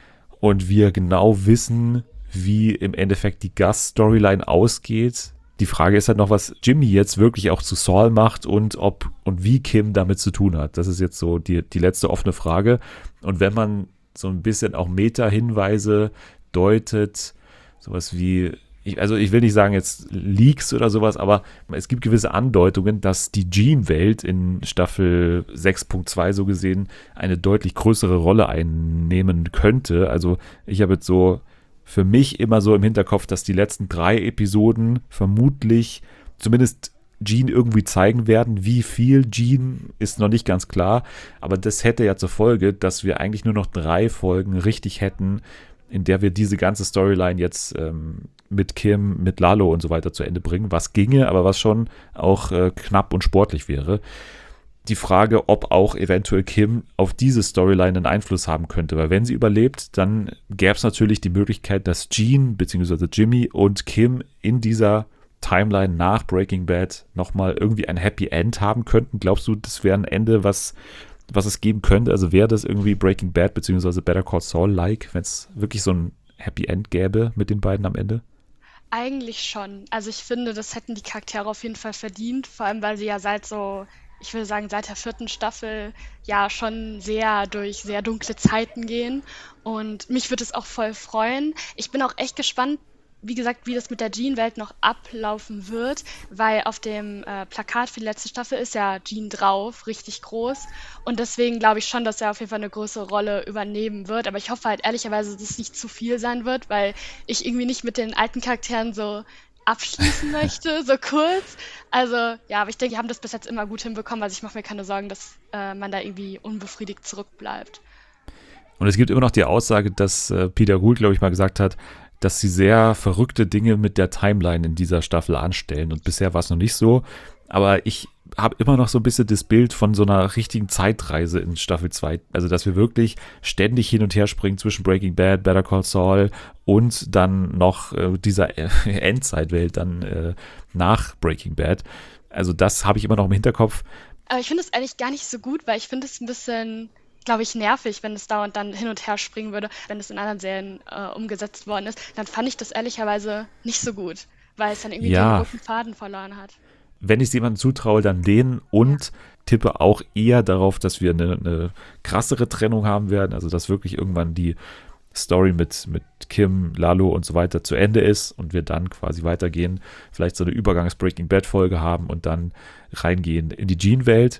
und wir genau wissen, wie im Endeffekt die Gus-Storyline ausgeht. Die Frage ist halt noch, was Jimmy jetzt wirklich auch zu Saul macht und ob und wie Kim damit zu tun hat. Das ist jetzt so die, die letzte offene Frage. Und wenn man so ein bisschen auch Meta-Hinweise deutet, sowas wie, ich, also ich will nicht sagen jetzt Leaks oder sowas, aber es gibt gewisse Andeutungen, dass die Jean-Welt in Staffel sechs Punkt zwei so gesehen eine deutlich größere Rolle einnehmen könnte. Also ich habe jetzt so für mich immer so im Hinterkopf, dass die letzten drei Episoden vermutlich zumindest Jean irgendwie zeigen werden. Wie viel Jean ist noch nicht ganz klar, aber das hätte ja zur Folge, dass wir eigentlich nur noch drei Folgen richtig hätten, in der wir diese ganze Storyline jetzt ähm, mit Kim, mit Lalo und so weiter zu Ende bringen, was ginge, aber was schon auch äh, knapp und sportlich wäre. Die Frage, ob auch eventuell Kim auf diese Storyline einen Einfluss haben könnte, weil wenn sie überlebt, dann gäbe es natürlich die Möglichkeit, dass Jean bzw. Jimmy und Kim in dieser Timeline nach Breaking Bad nochmal irgendwie ein Happy End haben könnten? Glaubst du, das wäre ein Ende, was, was es geben könnte? Also wäre das irgendwie Breaking Bad bzw. Better Call Saul-like, wenn es wirklich so ein Happy End gäbe mit den beiden am Ende? Eigentlich schon. Also ich finde, das hätten die Charaktere auf jeden Fall verdient, vor allem weil sie ja seit so, ich würde sagen, seit der vierten Staffel ja schon sehr durch sehr dunkle Zeiten gehen. Und mich würde es auch voll freuen. Ich bin auch echt gespannt, wie gesagt, wie das mit der Jean-Welt noch ablaufen wird, weil auf dem äh, Plakat für die letzte Staffel ist ja Jean drauf, richtig groß. Und deswegen glaube ich schon, dass er auf jeden Fall eine größere Rolle übernehmen wird. Aber ich hoffe halt ehrlicherweise, dass es nicht zu viel sein wird, weil ich irgendwie nicht mit den alten Charakteren so abschließen möchte, so kurz. Also ja, aber ich denke, die haben das bis jetzt immer gut hinbekommen. Also ich mache mir keine Sorgen, dass äh, man da irgendwie unbefriedigt zurückbleibt. Und es gibt immer noch die Aussage, dass äh, Peter Gould, glaube ich, mal gesagt hat, dass sie sehr verrückte Dinge mit der Timeline in dieser Staffel anstellen. Und bisher war es noch nicht so. Aber ich habe immer noch so ein bisschen das Bild von so einer richtigen Zeitreise in Staffel zwei. Also, dass wir wirklich ständig hin und her springen zwischen Breaking Bad, Better Call Saul und dann noch äh, dieser Endzeitwelt dann äh, nach Breaking Bad. Also, das habe ich immer noch im Hinterkopf. Aber ich finde es eigentlich gar nicht so gut, weil ich finde es ein bisschen, glaube ich, nervig, wenn es dauernd dann hin und her springen würde. Wenn es in anderen Serien äh, umgesetzt worden ist, dann fand ich das ehrlicherweise nicht so gut, weil es dann irgendwie Ja. den roten Faden verloren hat. Wenn ich es jemandem zutraue, dann den und tippe auch eher darauf, dass wir eine, eine krassere Trennung haben werden, also dass wirklich irgendwann die Story mit, mit Kim, Lalo und so weiter zu Ende ist und wir dann quasi weitergehen, vielleicht so eine Übergangs-Breaking-Bad-Folge haben und dann reingehen in die Jean-Welt.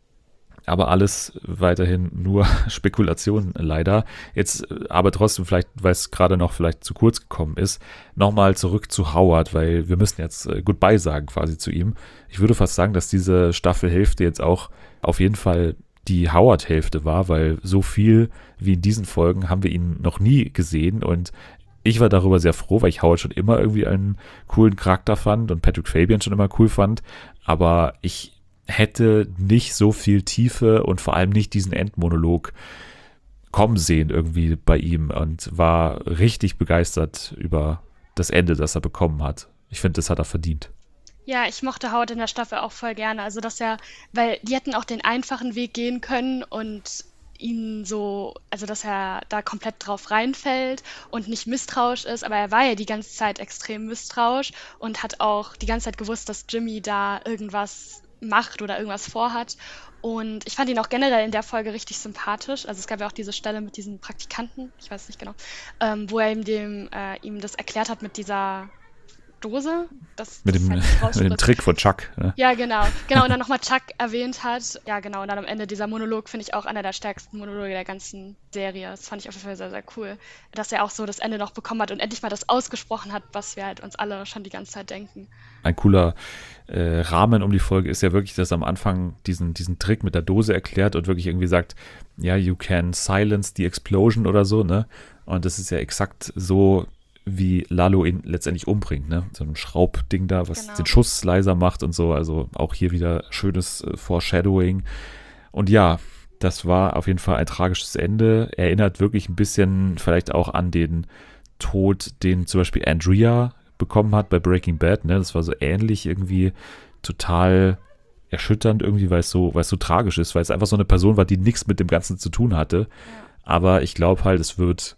Aber alles weiterhin nur Spekulation leider. Jetzt aber trotzdem vielleicht, weil es gerade noch vielleicht zu kurz gekommen ist, nochmal zurück zu Howard, weil wir müssen jetzt äh, Goodbye sagen quasi zu ihm. Ich würde fast sagen, dass diese Staffelhälfte jetzt auch auf jeden Fall die Howard-Hälfte war, weil so viel wie in diesen Folgen haben wir ihn noch nie gesehen und ich war darüber sehr froh, weil ich Howard schon immer irgendwie einen coolen Charakter fand und Patrick Fabian schon immer cool fand, aber ich hätte nicht so viel Tiefe und vor allem nicht diesen Endmonolog kommen sehen irgendwie bei ihm und war richtig begeistert über das Ende, das er bekommen hat. Ich finde, das hat er verdient. Ja, ich mochte Howard in der Staffel auch voll gerne. Also, dass er, weil die hätten auch den einfachen Weg gehen können und ihn so, also dass er da komplett drauf reinfällt und nicht misstrauisch ist, aber er war ja die ganze Zeit extrem misstrauisch und hat auch die ganze Zeit gewusst, dass Jimmy da irgendwas macht oder irgendwas vorhat. Und ich fand ihn auch generell in der Folge richtig sympathisch. Also es gab ja auch diese Stelle mit diesen Praktikanten, ich weiß nicht genau, ähm, wo er ihm, dem, äh, ihm das erklärt hat mit dieser Dose. Das, Mit das dem, halt mit dem rausspritzt. Trick von Chuck. Ne? Ja, genau. Genau, und dann nochmal Chuck erwähnt hat. Ja, genau. Und dann am Ende dieser Monolog finde ich auch einer der stärksten Monologe der ganzen Serie. Das fand ich auf jeden Fall sehr, sehr cool. Dass er auch so das Ende noch bekommen hat und endlich mal das ausgesprochen hat, was wir halt uns alle schon die ganze Zeit denken. Ein cooler äh, Rahmen um die Folge ist ja wirklich, dass er am Anfang diesen, diesen Trick mit der Dose erklärt und wirklich irgendwie sagt, ja, you can silence the explosion oder so, ne? Und das ist ja exakt so, wie Lalo ihn letztendlich umbringt, ne? So ein Schraubding da, was Genau. den Schuss leiser macht und so. Also auch hier wieder schönes äh, Foreshadowing. Und ja, das war auf jeden Fall ein tragisches Ende. Erinnert wirklich ein bisschen vielleicht auch an den Tod, den zum Beispiel Andrea bekommen hat bei Breaking Bad, ne? Das war so ähnlich irgendwie total erschütternd irgendwie, weil es so, weil es so tragisch ist, weil es einfach so eine Person war, die nichts mit dem Ganzen zu tun hatte. Aber ich glaube halt, es wird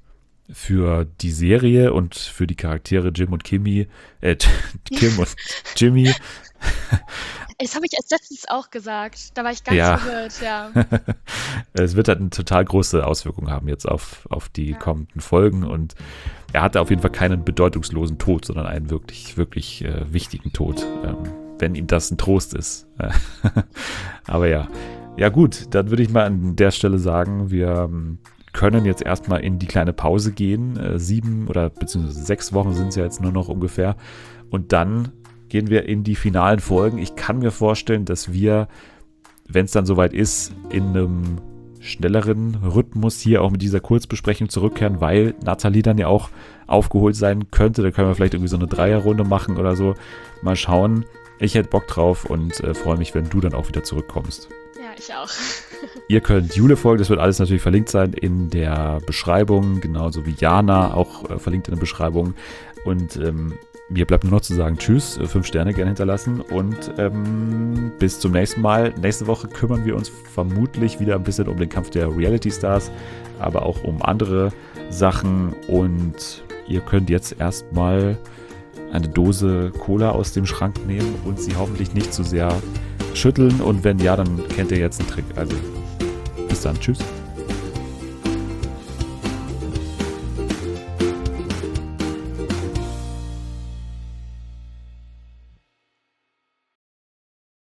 für die Serie und für die Charaktere Jim und Kimmy, äh, Kim und Jimmy. Das habe ich als letztens auch gesagt. Da war ich ganz Ja. verwirrt, ja. Es wird halt eine total große Auswirkung haben jetzt auf, auf die Ja. kommenden Folgen und er hatte auf jeden Fall keinen bedeutungslosen Tod, sondern einen wirklich, wirklich äh, wichtigen Tod, ähm, wenn ihm das ein Trost ist. Aber ja, ja gut, dann würde ich mal an der Stelle sagen, wir ähm, können jetzt erstmal in die kleine Pause gehen. Äh, sieben oder beziehungsweise sechs Wochen sind es ja jetzt nur noch ungefähr. Und dann gehen wir in die finalen Folgen. Ich kann mir vorstellen, dass wir, wenn es dann soweit ist, in einem schnelleren Rhythmus hier auch mit dieser Kurzbesprechung zurückkehren, weil Nathalie dann ja auch aufgeholt sein könnte. Da können wir vielleicht irgendwie so eine Dreierrunde machen oder so. Mal schauen. Ich hätte Bock drauf und äh, freue mich, wenn du dann auch wieder zurückkommst. Ja, ich auch. Ihr könnt Jule folgen, das wird alles natürlich verlinkt sein in der Beschreibung, genauso wie Jana auch äh, verlinkt in der Beschreibung. Und ähm, Mir bleibt nur noch zu sagen, tschüss, fünf Sterne gerne hinterlassen und ähm, bis zum nächsten Mal. Nächste Woche kümmern wir uns vermutlich wieder ein bisschen um den Kampf der Reality Stars, aber auch um andere Sachen und ihr könnt jetzt erstmal eine Dose Cola aus dem Schrank nehmen und sie hoffentlich nicht zu sehr schütteln und wenn ja, dann kennt ihr jetzt einen Trick. Also bis dann, tschüss.